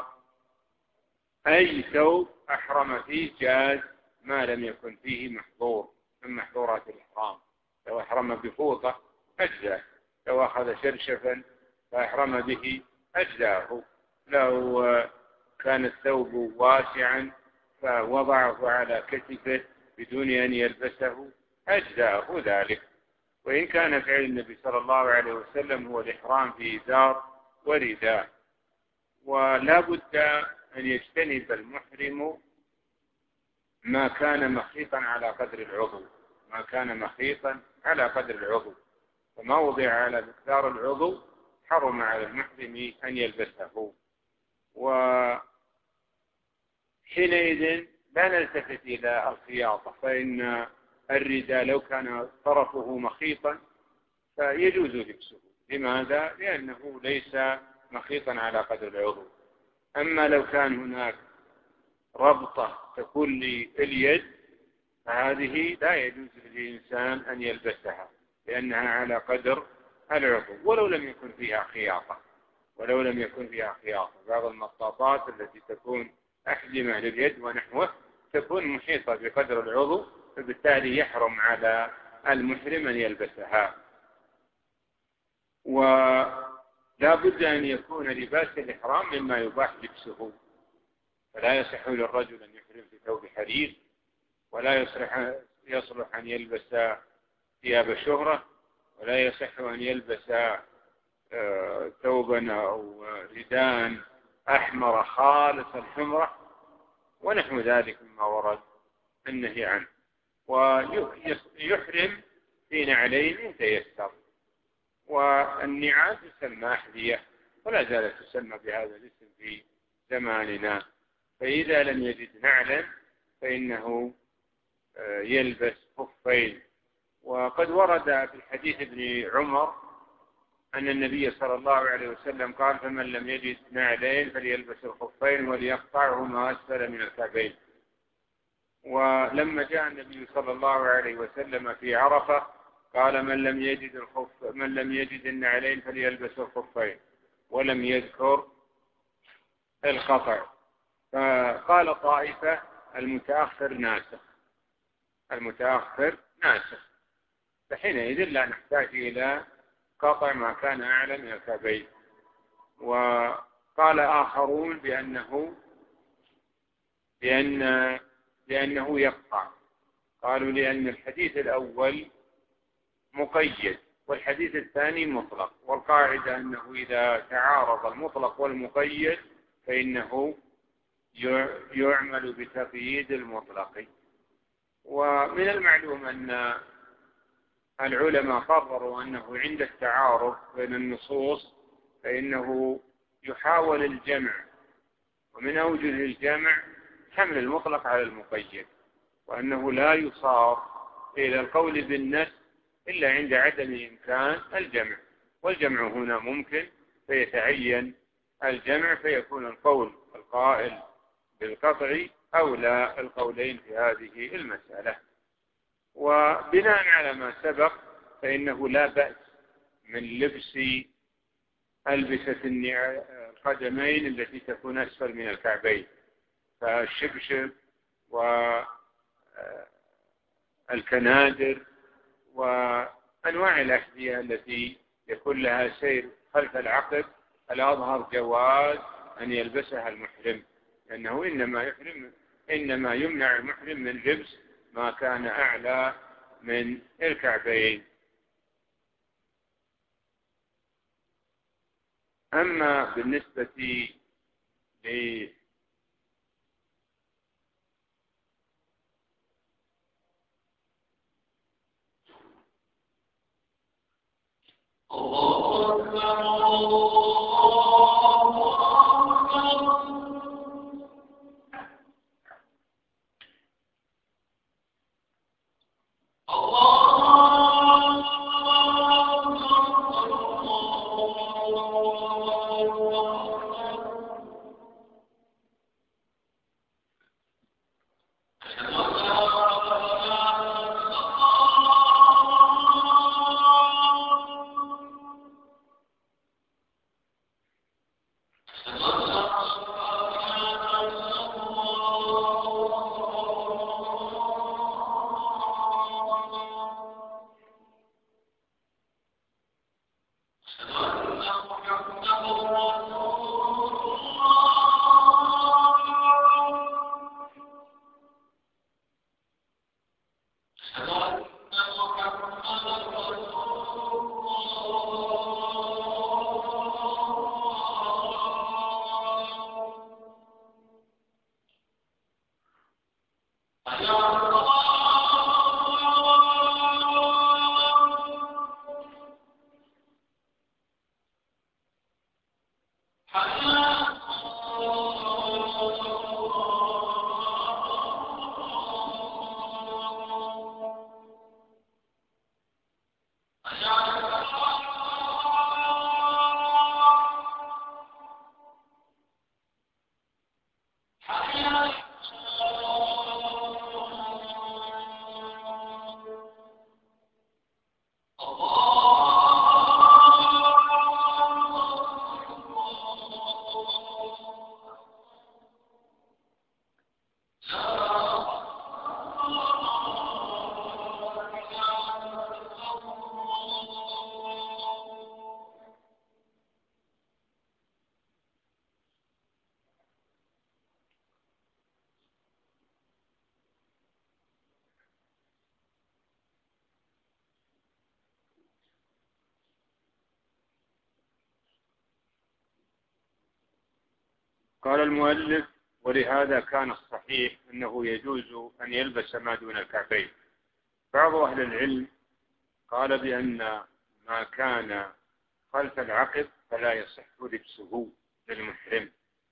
ثوب أحرم فيه جاز ما لم يكن فيه محظور من محظورات الإحرام. لو أحرم بفوطة أجزاء، لو أخذ شرشفا فأحرم به أجزاءه، لو كان الثوب واسعا فوضعه على كتفه بدون أن يلبسه أجزاءه ذلك. وإن كان فعل النبي صلى الله عليه وسلم هو الإحرام في إزار ورداء. ولا بد أن يجتنب المحرم ما كان مخيطا على قدر العضو، ما كان مخيطا على قدر العضو، وما وضع على مقدار العضو حرم على المحرم أن يلبسه. وحينئذ لا نلتفت إلى الخياطة، فإن الرداء لو كان طرفه مخيطا فيجوز لبسه. لماذا؟ لأنه ليس مخيطا على قدر العضو. أما لو كان هناك ربطة تكون لليد فهذه لا يجوز للإنسان أن يلبسها، لأنها على قدر العضو ولو لم يكن فيها خياطة ولو لم يكن فيها خياطة. بعض المطاطات التي تكون أحجمة لليد ونحوه تكون محيطة بقدر العضو، فبالتالي يحرم على المحرم أن يلبسها. ولا بد أن يكون لباس الإحرام مما يباح لبسه، فلا يصح للرجل أن يحرم في ثوب حرير، ولا يصلح يصلح أن يلبس ثياب شهرة، ولا يصح أن يلبس ثوبا أو رداء أحمر خالص الحمرة ونحو ذلك مما ورد النهي عنه. ويحرم في نعلين تيسر. والنعال تسمى أحذية ولا زالت تسمى بهذا الاسم في زماننا. فإذا لم يجد نعلا فإنه يلبس خفين. وقد ورد في حديث ابن عمر أن النبي صلى الله عليه وسلم قال: فمن لم يجد نعلين فليلبس الخفين وليقطعهما أسفل من الكعبين. ولما جاء النبي صلى الله عليه وسلم في عرفة قال: من لم يجد الخف من لم يجد النعلين فليلبس الخفين، ولم يذكر القطع. فقال طائفة: المتأخر ناسخ المتأخر ناسخ فحينئذ لا نحتاج إلى قطع ما كان أعلى من الكعبين. وقال آخرون بأنه بأن بأنه يقطع، قالوا لأن الحديث الأول مقيد والحديث الثاني مطلق، والقاعدة أنه إذا تعارض المطلق والمقيد فإنه يعمل بتقييد المطلق. ومن المعلوم أن العلماء قرروا أنه عند التعارض بين النصوص فإنه يحاول الجمع، ومن أوجه الجمع حمل المطلق على المقيد، وأنه لا يصار إلى القول بالنص إلا عند عدم إمكان الجمع، والجمع هنا ممكن فيتعين الجمع فيكون القول القائل بالقطع أولى القولين في هذه المسألة. وبناء على ما سبق فإنه لا بأس من لبس ألبسة القدمين التي تكون أسفل من الكعبين، فالشبشب والكنادر وأنواع الأحذية التي يكون لها سير خلف العقب الأظهر جواز أن يلبسها المحرم، لأنه إنما يحرم إنما يمنع المحرم من لبس ما كان أعلى من الكعبين. أما بالنسبة ل الله أكبر الله أكبر قال المؤلف: ولهذا كان الصحيح أنه يجوز أن يلبس ما دون الكعبين. بعض أهل العلم قال بأن ما كان خلف العقب فلا يصح لبسه للمحرم،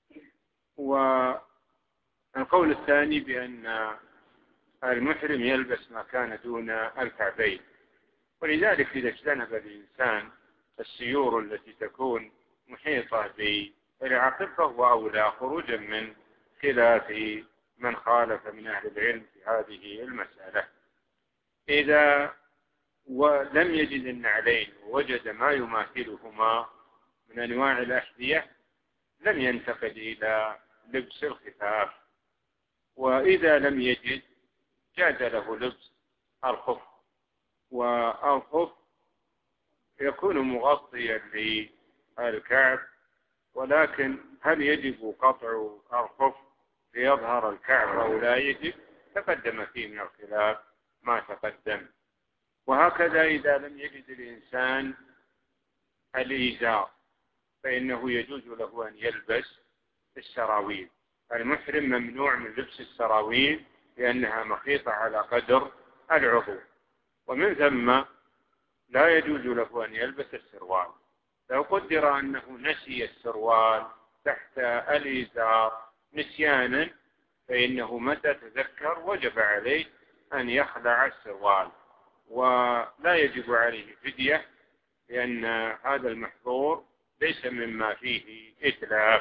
والقول الثاني بأن المحرم يلبس ما كان دون الكعبين. ولذلك إذا اجتنب الإنسان السيور التي تكون محيطة بالعقب فهو أولى، خروجا من خلاف من خالف من أهل العلم في هذه المسألة. إذا ولم يجد النعلين ووجد ما يماثلهما من أنواع الأحذية لم ينتقل إلى لبس الخفاف، وإذا لم يجد جاز له لبس الخف، والخف يكون مغطيا للكعب، ولكن هل يجب قطع الخف ليظهر الكعب أو لا يجب؟ تقدم فيه من الخلاف ما تقدم. وهكذا إذا لم يجد الإنسان الإزار فإنه يجوز له أن يلبس السراويل. المحرم ممنوع من لبس السراويل لأنها مخيطة على قدر العضو، ومن ثم لا يجوز له أن يلبس السروال. لو قدر أنه نسي السروال تحت الإزار نسيانا فإنه متى تذكر وجب عليه أن يخلع السروال، ولا يجب عليه فدية، لأن هذا المحظور ليس مما فيه إتلاف.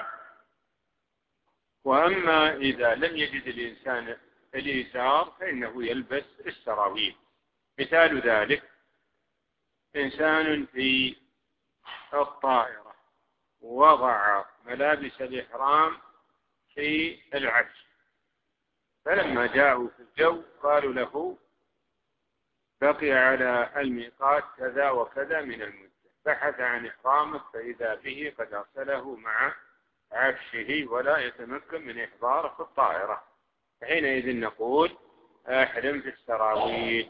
وأما إذا لم يجد الإنسان الإزار فإنه يلبس السراويل. مثال ذلك: إنسان في الطائرة وضع ملابس الإحرام في العفش، فلما جاءوا في الجو قالوا له بقي على الميقات كذا وكذا من المدة، بحث عن إحرامه فإذا به قد أرسله مع عفشه ولا يتمكن من إحضاره في الطائرة، فحينئذ نقول أحرم في السراويل.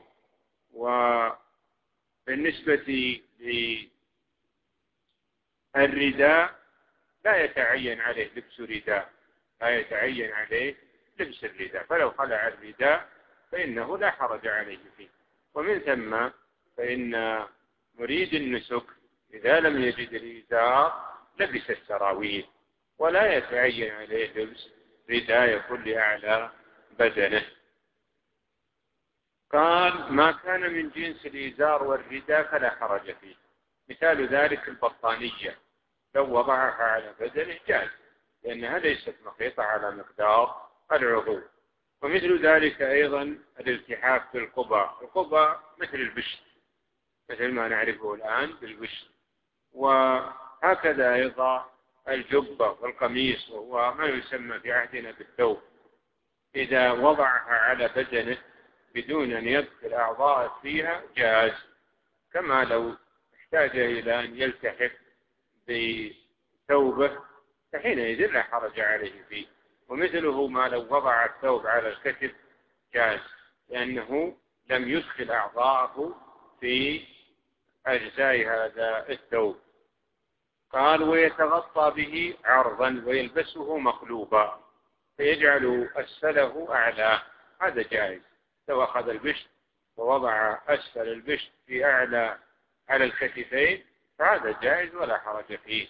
وبالنسبة للرداء لا يتعين عليه لبس رداء، لا يتعين عليه لبس الرداء، فلو خلع الرداء فإنه لا حرج عليه فيه. ومن ثم فإن مريد النسك إذا لم يجد الإزار لبس السراويل، ولا يتعين عليه لبس رداء يكون لأعلى بدنه. قال: ما كان من جنس الإزار والرداء فلا حرج فيه. مثال ذلك البطانية، لو وضعها على بدنه جاز، لأنها ليست مخيطة على مقدار العضو. ومثل ذلك أيضا الالتحاف بالقبى، القبى مثل البشت، مثل ما نعرفه الآن بالبشت. وهكذا أيضا الجبة والقميص، وهو ما يسمى في عهدنا بالثوب، إذا وضعها على بدنه بدون أن يدخل أعضاء فيها جاز، كما لو احتاج إلى أن يلتحف بثوبه فحينئذ لا حرج عليه فيه. ومثله ما لو وضع الثوب على الكتف جاز، لأنه لم يدخل أعضاءه في أجزاء هذا الثوب. قال: ويتغطى به عرضا ويلبسه مقلوبا فيجعل أسفله أعلى، هذا جائز. لو أخذ البشت ووضع أسفل البشت في أعلى على الكتفين فهذا جائز ولا حرج فيه،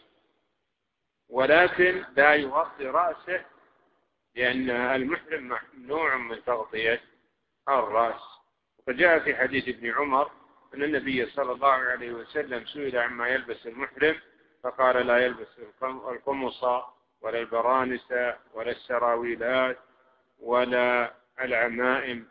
ولكن لا يغطي رأسه، لأن المحرم ممنوع من تغطية الرأس. وجاء في حديث ابن عمر أن النبي صلى الله عليه وسلم سئل عما يلبس المحرم فقال: لا يلبس القمص ولا البرانس ولا السراويلات ولا العمائم.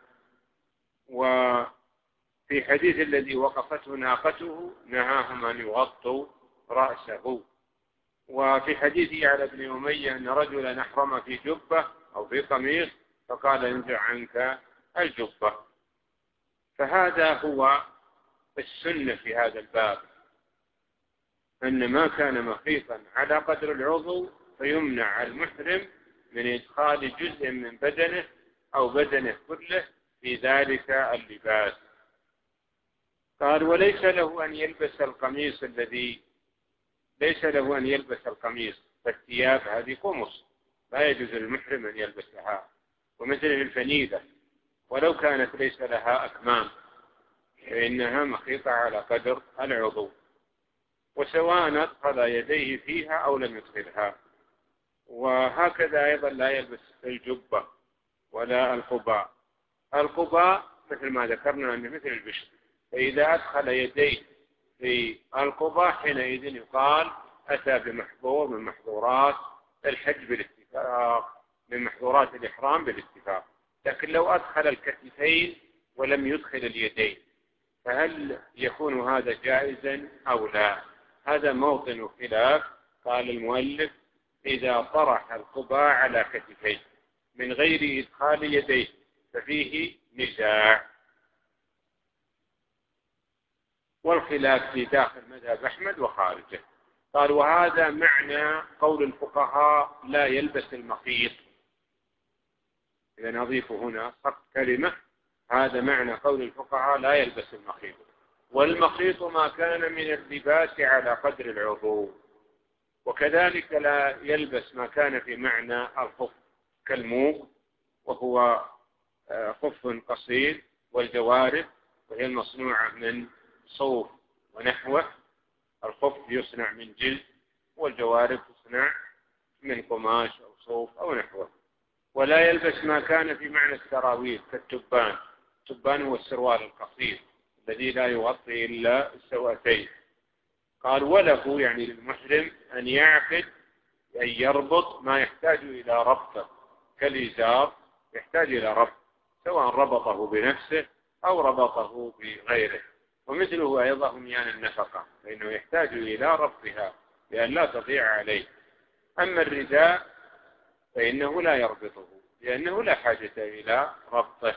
وفي حديث الذي وقفته ناقته نهاهم أن يغطوا رأسه. وفي حديث على ابن أمية أن رجلا أحرم في جبة أو في قميص فقال: انزع عنك الجبة. فهذا هو السنة في هذا الباب، أن ما كان مخيطا على قدر العضو فيمنع المحرم من إدخال جزء من بدنه أو بدنه كله في ذلك اللباس. قال: وليس له أن يلبس القميص الذي ليس له أن يلبس القميص، فالثياب هذه قمص لا يجوز للمحرم أن يلبسها. ومثل الفنيدة ولو كانت ليس لها أكمام فإنها مخيطة على قدر العضو، وسواء أدخل يديه فيها أو لم يدخلها. وهكذا أيضا لا يلبس الجبة ولا القباء. القباء مثل ما ذكرنا أنه مثل البشر، فإذا أدخل يديه في القباء حينئذ يقال أتى بمحظور من محظورات الحج بالاتفاق، من محظورات الإحرام بالاتفاق. لكن لو أدخل الكتفين ولم يدخل اليدين فهل يكون هذا جائزا أو لا؟ هذا موطن خلاف. قال المؤلف إذا طرح القباء على كتفيه من غير إدخال يديه ففيه نزاع، والخلاف في داخل مذهب أحمد وخارجه. قال وهذا معنى قول الفقهاء لا يلبس المخيط. إذا نضيف هنا خط كلمة، هذا معنى قول الفقهاء لا يلبس المخيط. والمخيط ما كان من اللباس على قدر العضو. وكذلك لا يلبس ما كان في معنى الخف كالموق وهو خف قصير، والجوارب وهي المصنوعة من صوف ونحوه. الخف يصنع من جلد والجوارب تصنع من قماش أو صوف أو نحوه. ولا يلبس ما كان في معنى السراويل كالتبان. التبان هو السروال القصير الذي لا يغطي إلا السوأتين. قال وله يعني للمحرم أن يعقد أن يربط ما يحتاج إلى ربطه كالإزار يحتاج إلى ربط، سواء ربطه بنفسه أو ربطه بغيره. ومثله أيضا هميان النفقة فإنه يحتاج إلى ربطها لأن لا تضيع عليه. أما الرداء فإنه لا يربطه لأنه لا حاجة إلى ربطه.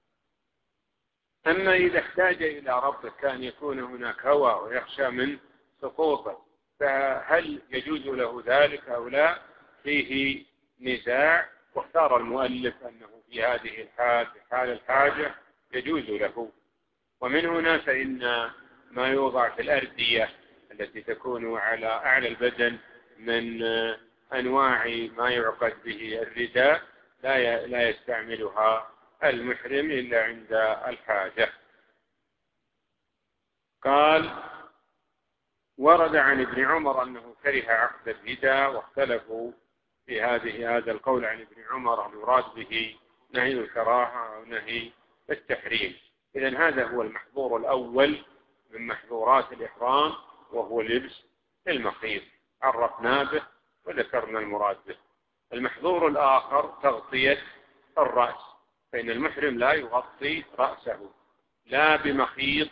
أما إذا احتاج إلى ربطه كان يكون هناك هواء ويخشى من سقوطه فهل يجوز له ذلك أو لا؟ فيه نزاع. واختار المؤلف أنه في هذه الحال في حال الحاجة يجوز له. ومن هنا فإن ما يوضع في الأردية التي تكون على أعلى البدن من أنواع ما يعقد به الرداء لا لا يستعملها المحرم إلا عند الحاجة. قال ورد عن ابن عمر أنه كره عقد الرداء، واختلفوا في هذه هذا القول عن ابن عمر المراد به نهي الكراهة أو نهي التحريم. إذن هذا هو المحظور الأول من محظورات الإحرام وهو لبس المخيط، عرفنا به وذكرنا المراد به. المحظور الآخر تغطية الرأس، فإن المحرم لا يغطي رأسه لا بمخيط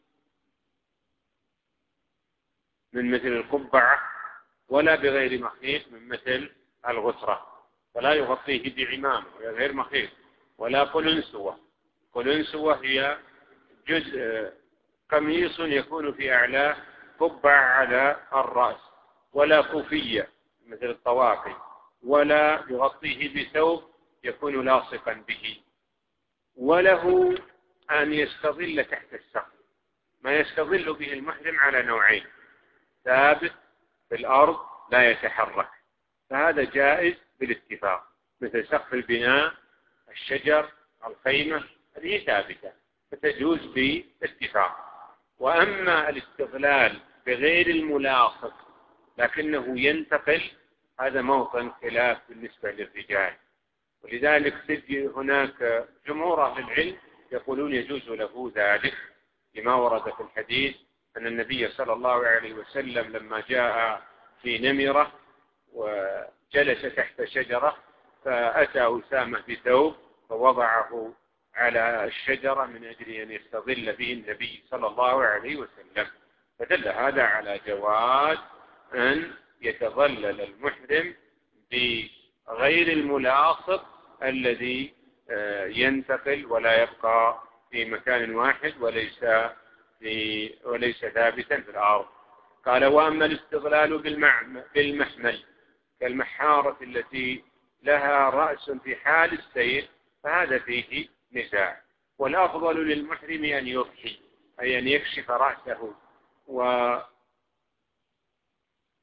من مثل القبعة ولا بغير مخيط من مثل الغترة، فلا يغطيه بعمامة غير مخيط، ولا قلنسوة. قلنسوة هي جزء قميص يكون في أعلاه قبعة على الرأس، ولا كوفية مثل الطواقي، ولا يغطيه بثوب يكون لاصقا به. وله أن يستظل تحت السقف. ما يستظل به المحرم على نوعين: ثابت في الأرض لا يتحرك، فهذا جائز بالاتفاق، مثل سقف البناء، الشجر، الخيمة، هذه ثابتة فتجوز بالاتفاق. وأما الاستظلال بغير الملاصق لكنه ينتقل، هذا موطن خلاف بالنسبة للرجال. ولذلك تجي هناك جمهور أهل العلم يقولون يجوز له ذلك لما ورد في الحديث أن النبي صلى الله عليه وسلم لما جاء في نمرة وجلس تحت شجرة فأتى أسامة بثوب فوضعه على الشجرة من أجل أن يستظل به النبي صلى الله عليه وسلم. فدل هذا على جواز أن يتظلل المحرم بغير الملاصق الذي ينتقل ولا يبقى في مكان واحد وليس في وليس ثابتا في الأرض. قال وأما الاستظلال بالمحمل كالمحارة التي لها رأس في حال السير فهذا فيه نزاع. والأفضل للمحرم أن يضحي، أي أن يكشف رأسه. وكما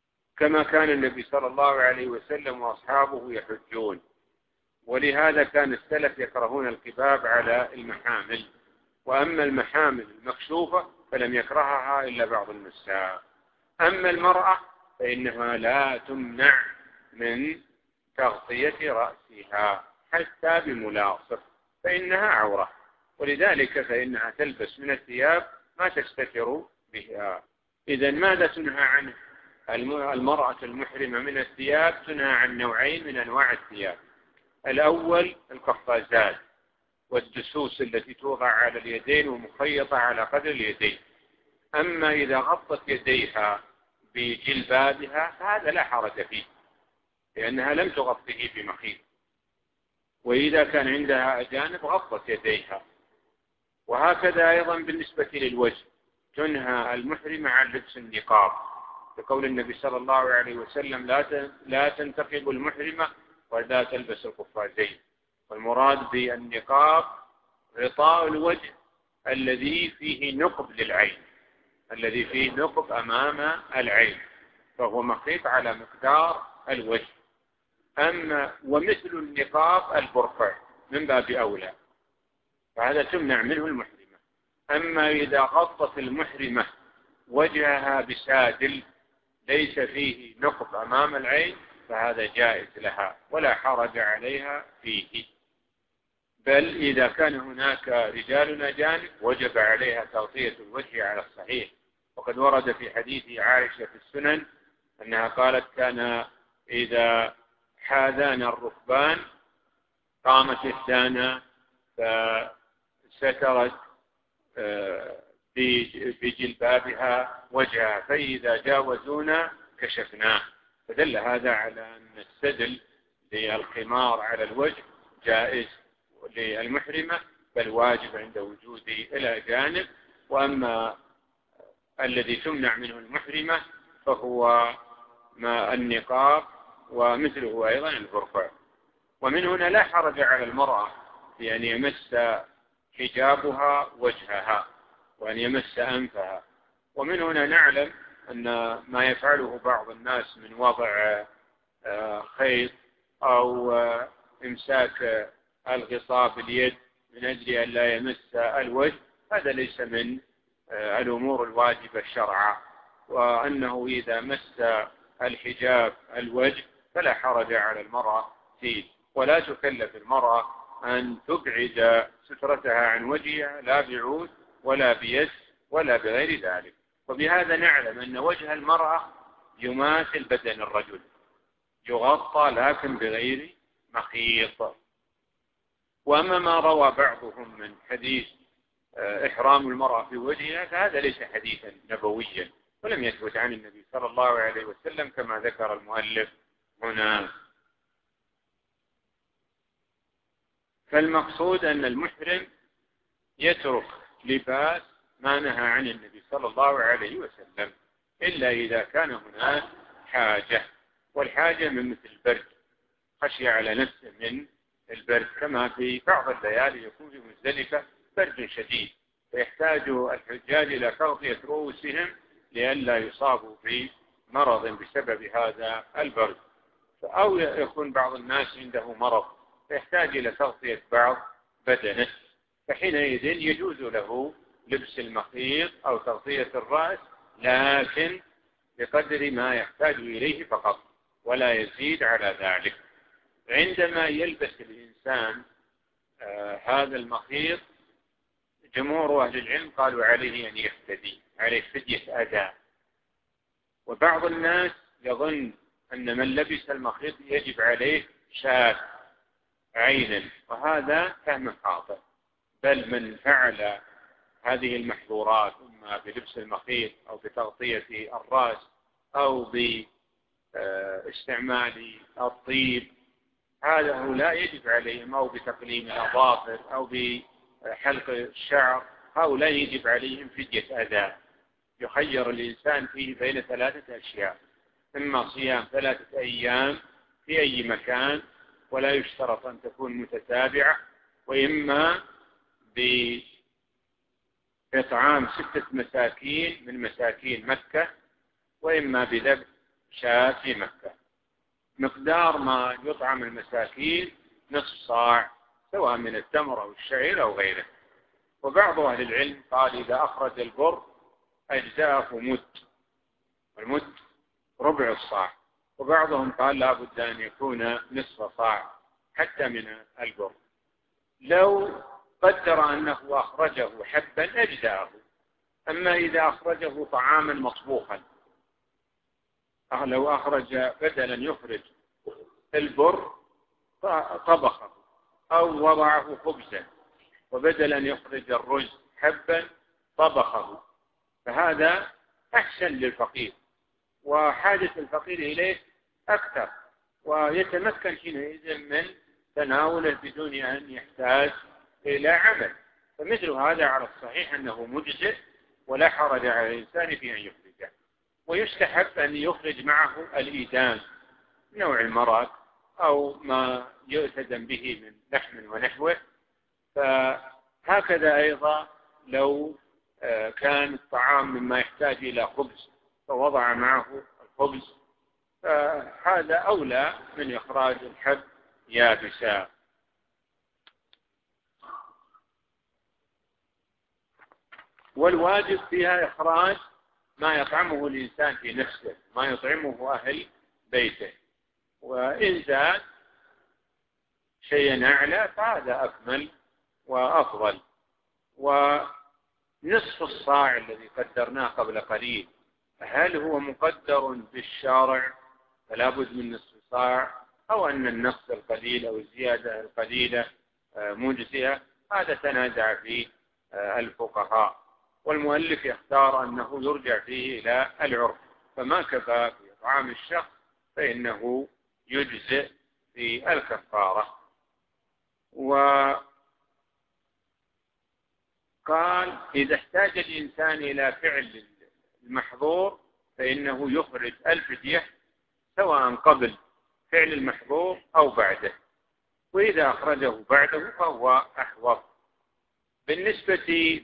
كما كان النبي صلى الله عليه وسلم وأصحابه يحجون. ولهذا كان السلف يكرهون القباب على المحامل، وأما المحامل المكشوفة فلم يكرهها إلا بعض النساء. أما المرأة فإنها لا تمنع من تغطية رأسها حتى بملاصق، فإنها عورة، ولذلك فإنها تلبس من الثياب ما تستتر بها. إذن ماذا تنهى عنه المرأة المحرمة من الثياب؟ تنهى عن نوعين من أنواع الثياب. الأول القفازات والدسوس التي توضع على اليدين ومخيطة على قدر اليدين. أما إذا غطت يديها بجلبابها فهذا لا حرج فيه، لأنها لم تغطه بمخيط. وإذا كان عندها أجانب غطت يديها. وهكذا أيضا بالنسبة للوجه، تنهى المحرمة عن لبس النقاب، بقول النبي صلى الله عليه وسلم لا لا تنتقب المحرمة ولا تلبس القفازين. والمراد بالنقاب غطاء الوجه الذي فيه نقب للعين، الذي فيه نقب أمام العين، فهو مخيط على مقدار الوجه. أما ومثل النقاب البرقع من باب أولى، فهذا تمنع منه المحرمة. أما إذا غطت المحرمة وجهها بسادل ليس فيه نقب أمام العين فهذا جائز لها ولا حرج عليها فيه. بل إذا كان هناك رجال أجانب وجب عليها تغطية الوجه على الصحيح. وقد ورد في حديث عائشة في السنن أنها قالت كان إذا حاذانا الركبان قامت إحدانا فسترت بجلبابها وجهها، فإذا جاوزونا كشفناه. فدل هذا على أن السدل للخمار على الوجه جائز للمحرمة، بل واجب عند وجود الأجانب. وأما الذي تمنع منه المحرمة فهو ما النقاب ومثله أيضا البرقع. ومن هنا لا حرج على المرأة في أن يمس حجابها وجهها وأن يمس أنفها. ومن هنا نعلم أن ما يفعله بعض الناس من وضع خيط أو إمساك الغطاء باليد من أجل أن لا يمس الوجه، هذا ليس من الأمور الواجبة شرعا، وأنه إذا مس الحجاب الوجه فلا حرج على المرأة فيه. ولا تكلف المرأة أن تبعد سترتها عن وجهها لا بعود ولا بيد ولا بغير ذلك. وبهذا نعلم أن وجه المرأة يماثل بدن الرجل، يغطى لكن بغير مخيط. وأما ما روى بعضهم من حديث إحرام المرأة في وجهها فهذا ليس حديثا نبويا ولم يثبت عن النبي صلى الله عليه وسلم كما ذكر المؤلف هنا. فالمقصود أن المحرم يترك لباس ما نهى عن النبي صلى الله عليه وسلم إلا إذا كان هناك حاجة، والحاجة من مثل البرد، خشية على نفسه من البرد، كما في بعض الليالي يكون في مزدلفة برد شديد فيحتاج الحجاج إلى تغطية رؤوسهم لئلا يصابوا بمرض بسبب هذا البرد. أو يكون بعض الناس عنده مرض فيحتاج إلى تغطية بعض بدنه، فحينئذ يجوز له لبس المخيط أو تغطية الرأس، لكن بقدر ما يحتاج إليه فقط ولا يزيد على ذلك. عندما يلبس الإنسان آه هذا المخيط جمهور أهل العلم قالوا عليه أن يفتدي، عليه فدية أداء. وبعض الناس يظن أن من لبس المخيط يجب عليه شاة عينا، وهذا فهم خاطئ. بل من فعل هذه المحظورات إما بلبس المخيط أو بتغطية الرأس أو باستعمال الطيب، هذا هو لا يجب عليهم، أو بتقليم الأظافر أو بحلق الشعر، هؤلاء يجب عليهم فدية أداء. يخير الإنسان فيه بين ثلاثة أشياء: إما صيام ثلاثة أيام في أي مكان ولا يشترط أن تكون متتابعة، وإما بإطعام ستة مساكين من مساكين مكة، وإما بذبح شاة في مكة، مقدار ما يطعم المساكين نصف صاع، سواء من التمر أو الشعير أو غيره. وبعض أهل العلم قال إذا أخرج البر أجزاءه مد، والمد ربع الصاع. وبعضهم قال لا بد أن يكون نصف صاع حتى من البر. لو قدر أنه أخرجه حبا أجزاءه. أما إذا أخرجه طعاما مطبوخا، لو أخرج بدلا يخرج البر طبخه أو وضعه خبزا، وبدلا يخرج الرز حبا طبخه، فهذا أحسن للفقير، وحاجة الفقير إليه أكثر، ويتمكن حينئذ من تناوله بدون أن يحتاج إلى عمل. فمثل هذا على الصحيح أنه مجزئ، ولا حرج على الإنسان في أن يخرجه. ويستحب أن يخرج معه الإيدام، نوع المرق أو ما يؤتدم به من لحم ونحوه. فهكذا أيضا لو كان الطعام مما يحتاج إلى خبز فوضع معه الخبز، فهذا أولى من إخراج الحب يابسا. والواجب فيها إخراج ما يطعمه الإنسان في نفسه، ما يطعمه أهل بيته، وإن زاد شيئا أعلى فهذا أكمل وأفضل. ونصف الصاع الذي قدرناه قبل قليل، هل هو مقدر بالشارع فلا بد من نصف صاع، أو أن النقص القليل أو الزيادة القليلة مجزئة؟ هذا تنازع فيه الفقهاء، والمؤلف يختار أنه يرجع فيه إلى العرف، فما كفى في إطعام الشخص فإنه يجزئ في الكفارة. وقال إذا احتاج الإنسان إلى فعل المحظور فإنه يخرج الفدية، سواء قبل فعل المحظور أو بعده، وإذا أخرجه بعده فهو أحوط. بالنسبة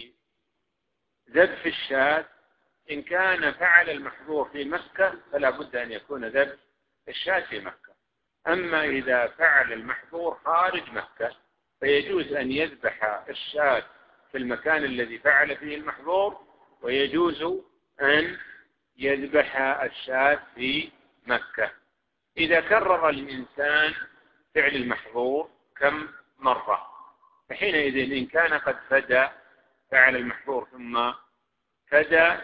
لذبح الشاة، إن كان فعل المحظور في مكة فلا بد أن يكون ذبح الشاة في مكة. أما إذا فعل المحظور خارج مكة فيجوز أن يذبح الشاة في المكان الذي فعل فيه المحظور، ويجوز أن يذبح الشاة في مكة. إذا كرر الإنسان فعل المحظور كم مرة، فحينئذ إن كان قد فدى فعل المحظور ثم فدى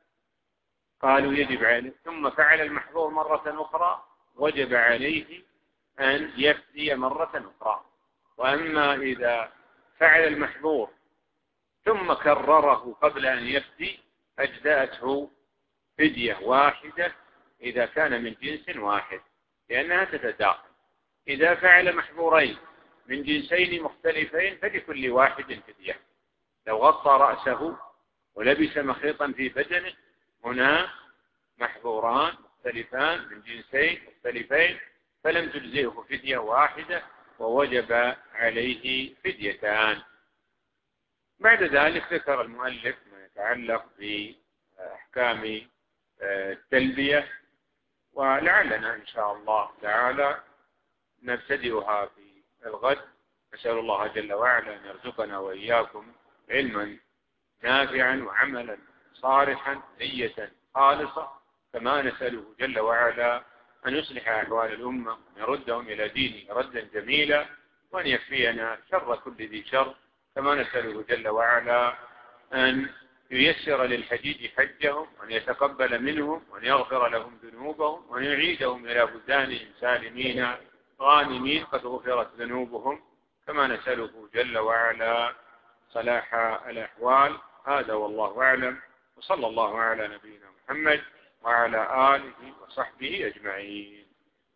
قالوا يجب عليه، ثم فعل المحظور مرة أخرى وجب عليه أن يفدي مرة أخرى. وأما إذا فعل المحظور ثم كرره قبل أن يفدي أجزأته فدية واحدة إذا كان من جنس واحد، لأنها تتداخل. إذا فعل محظورين من جنسين مختلفين فلكل واحد فدية. لو غطى رأسه ولبس مخيطا في بدنه، هنا محظوران مختلفان من جنسين مختلفين، فلم تجزئه فدية واحدة ووجب عليه فديتان. بعد ذلك ذكر المؤلف ما يتعلق بأحكام التلبية، ولعلنا إن شاء الله تعالى نبتدئها في الغد. نسأل الله جل وعلا أن يرزقنا وإياكم علما نافعا وعملا صالحا نية خالصة، كما نسأله جل وعلا أن يصلح أحوال الأمة وأن يردهم إلى دينه ردا جميلا، وأن يكفينا شر كل ذي شر، كما نسأله جل وعلا أن ييسر للحجيج حجهم، وأن يتقبل منهم، وأن يغفر لهم ذنوبهم، وأن يعيدهم إلى بلدانهم سالمين غانمين قد غفرت ذنوبهم، كما نسأله جل وعلا صلاح الأحوال. هذا والله أعلم، وصلى الله على نبينا محمد وعلى آله وصحبه أجمعين.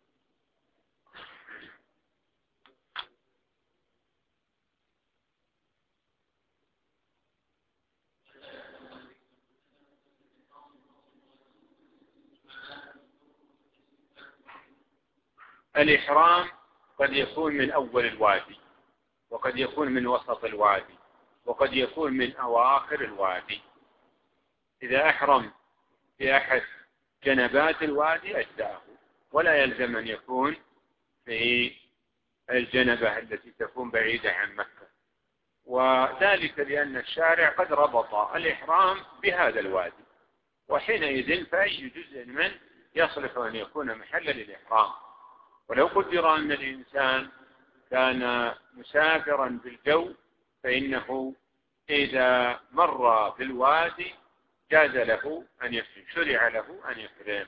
الإحرام قد يكون من أول الوادي، وقد يكون من وسط الوادي، وقد يكون من أواخر الوادي. إذا أحرم في أحد جنبات الوادي أجزاءه، ولا يلزم أن يكون في الجنبة التي تكون بعيدة عن مكة، وذلك لأن الشارع قد ربط الإحرام بهذا الوادي، وحينئذ فأي جزء منه يصلح أن يكون محلا للإحرام. ولو قدر أن الإنسان كان مسافرا بالجو فإنه إذا مر بالوادي جاز له أن يحرم، شرع له أن يحرم.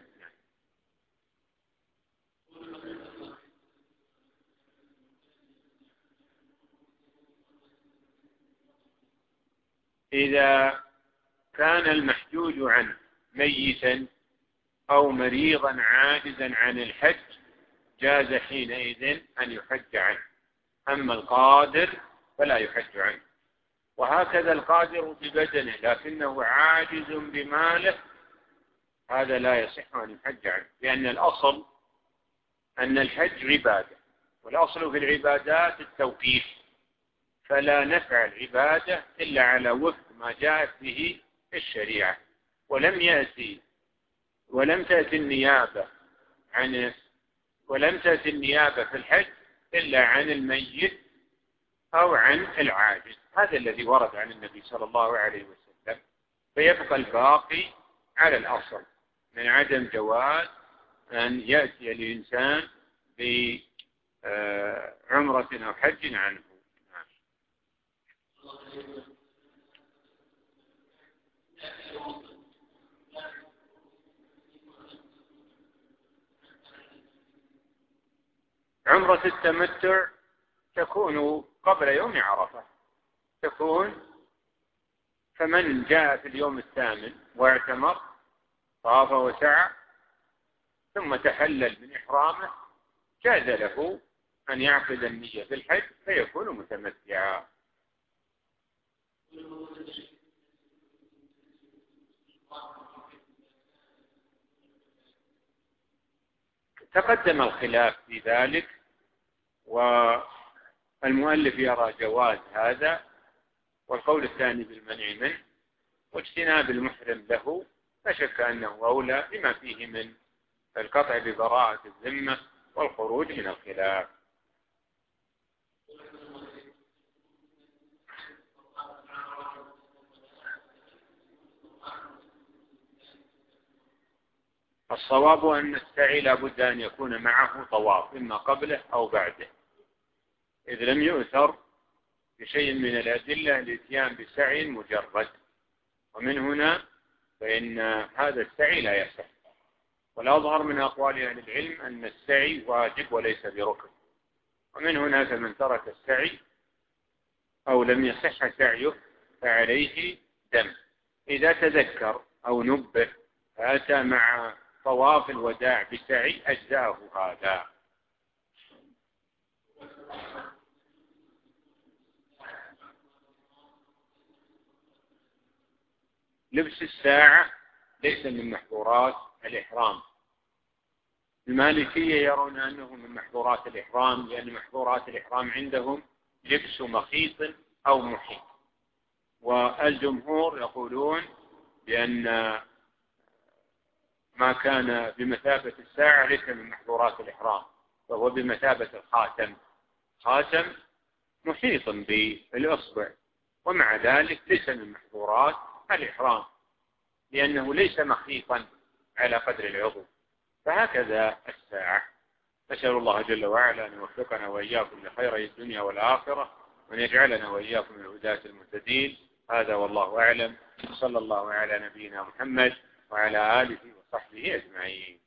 إذا كان المحجوج عنه ميتا أو مريضا عاجزا عن الحج جاز حينئذ أن يحج عنه، أما القادر فلا يحج عنه. وهكذا القادر ببدنه لكنه عاجز بماله، هذا لا يصح أن يحج عنه، لأن الأصل أن الحج عبادة، والأصل في العبادات التوقيف، فلا نفع العبادة إلا على وفق ما جاءت به الشريعة. ولم يأتي ولم تأتي النيابة عن ولم تأتي النيابة في الحج إلا عن الميت أو عن العاجز، هذا الذي ورد عن النبي صلى الله عليه وسلم، فيبقى الباقي على الأصل من عدم جواز أن يأتي الإنسان بعمرة أو حج عنه. عمرة التمتع تكون قبل يوم عرفة، تكون فمن جاء في اليوم الثامن واعتمر طاف وسعى ثم تحلل من إحرامه جاز له أن يعقد النية بالحج فيكون متمتعا. تقدم الخلاف في ذلك، والمؤلف يرى جواز هذا، والقول الثاني بالمنع منه، واجتناب المحرم له لا شك أنه أولى لما فيه من القطع ببراءة الذمة والخروج من الخلاف. الصواب أن السعي لا بد أن يكون معه طواف إما قبله أو بعده، إذ لم يؤثر بشيء من الأدلة الاتيان بسعي مجرد، ومن هنا فإن هذا السعي لا يصح. والأظهر من أقوال أهل العلم أن السعي واجب وليس بركن، ومن هناك من ترك السعي أو لم يصح سعيه فعليه دم. إذا تذكر أو نبه فأتى مع طواف الوداع بسعي أجزاه هذا. لبس الساعة ليس من محظورات الإحرام. المالكية يرون أنه من محظورات الإحرام، لأن محظورات الإحرام عندهم لبس مخيط أو محيط، والجمهور يقولون بأن ما كان بمثابة الساعة ليس من محظورات الإحرام، فهو بمثابة الخاتم، خاتم محيط بالإصبع، ومع ذلك ليس من محظورات الإحرام لأنه ليس مخيطا على قدر العضو. فهكذا الساعة. نسأل الله جل وعلا أن يوفقنا وإياكم لخير الدنيا والآخرة، وأن يجعلنا وإياكم من الهداة المهتدين. هذا والله أعلم، صلى الله على نبينا محمد وعلى آله وصحبه أجمعين.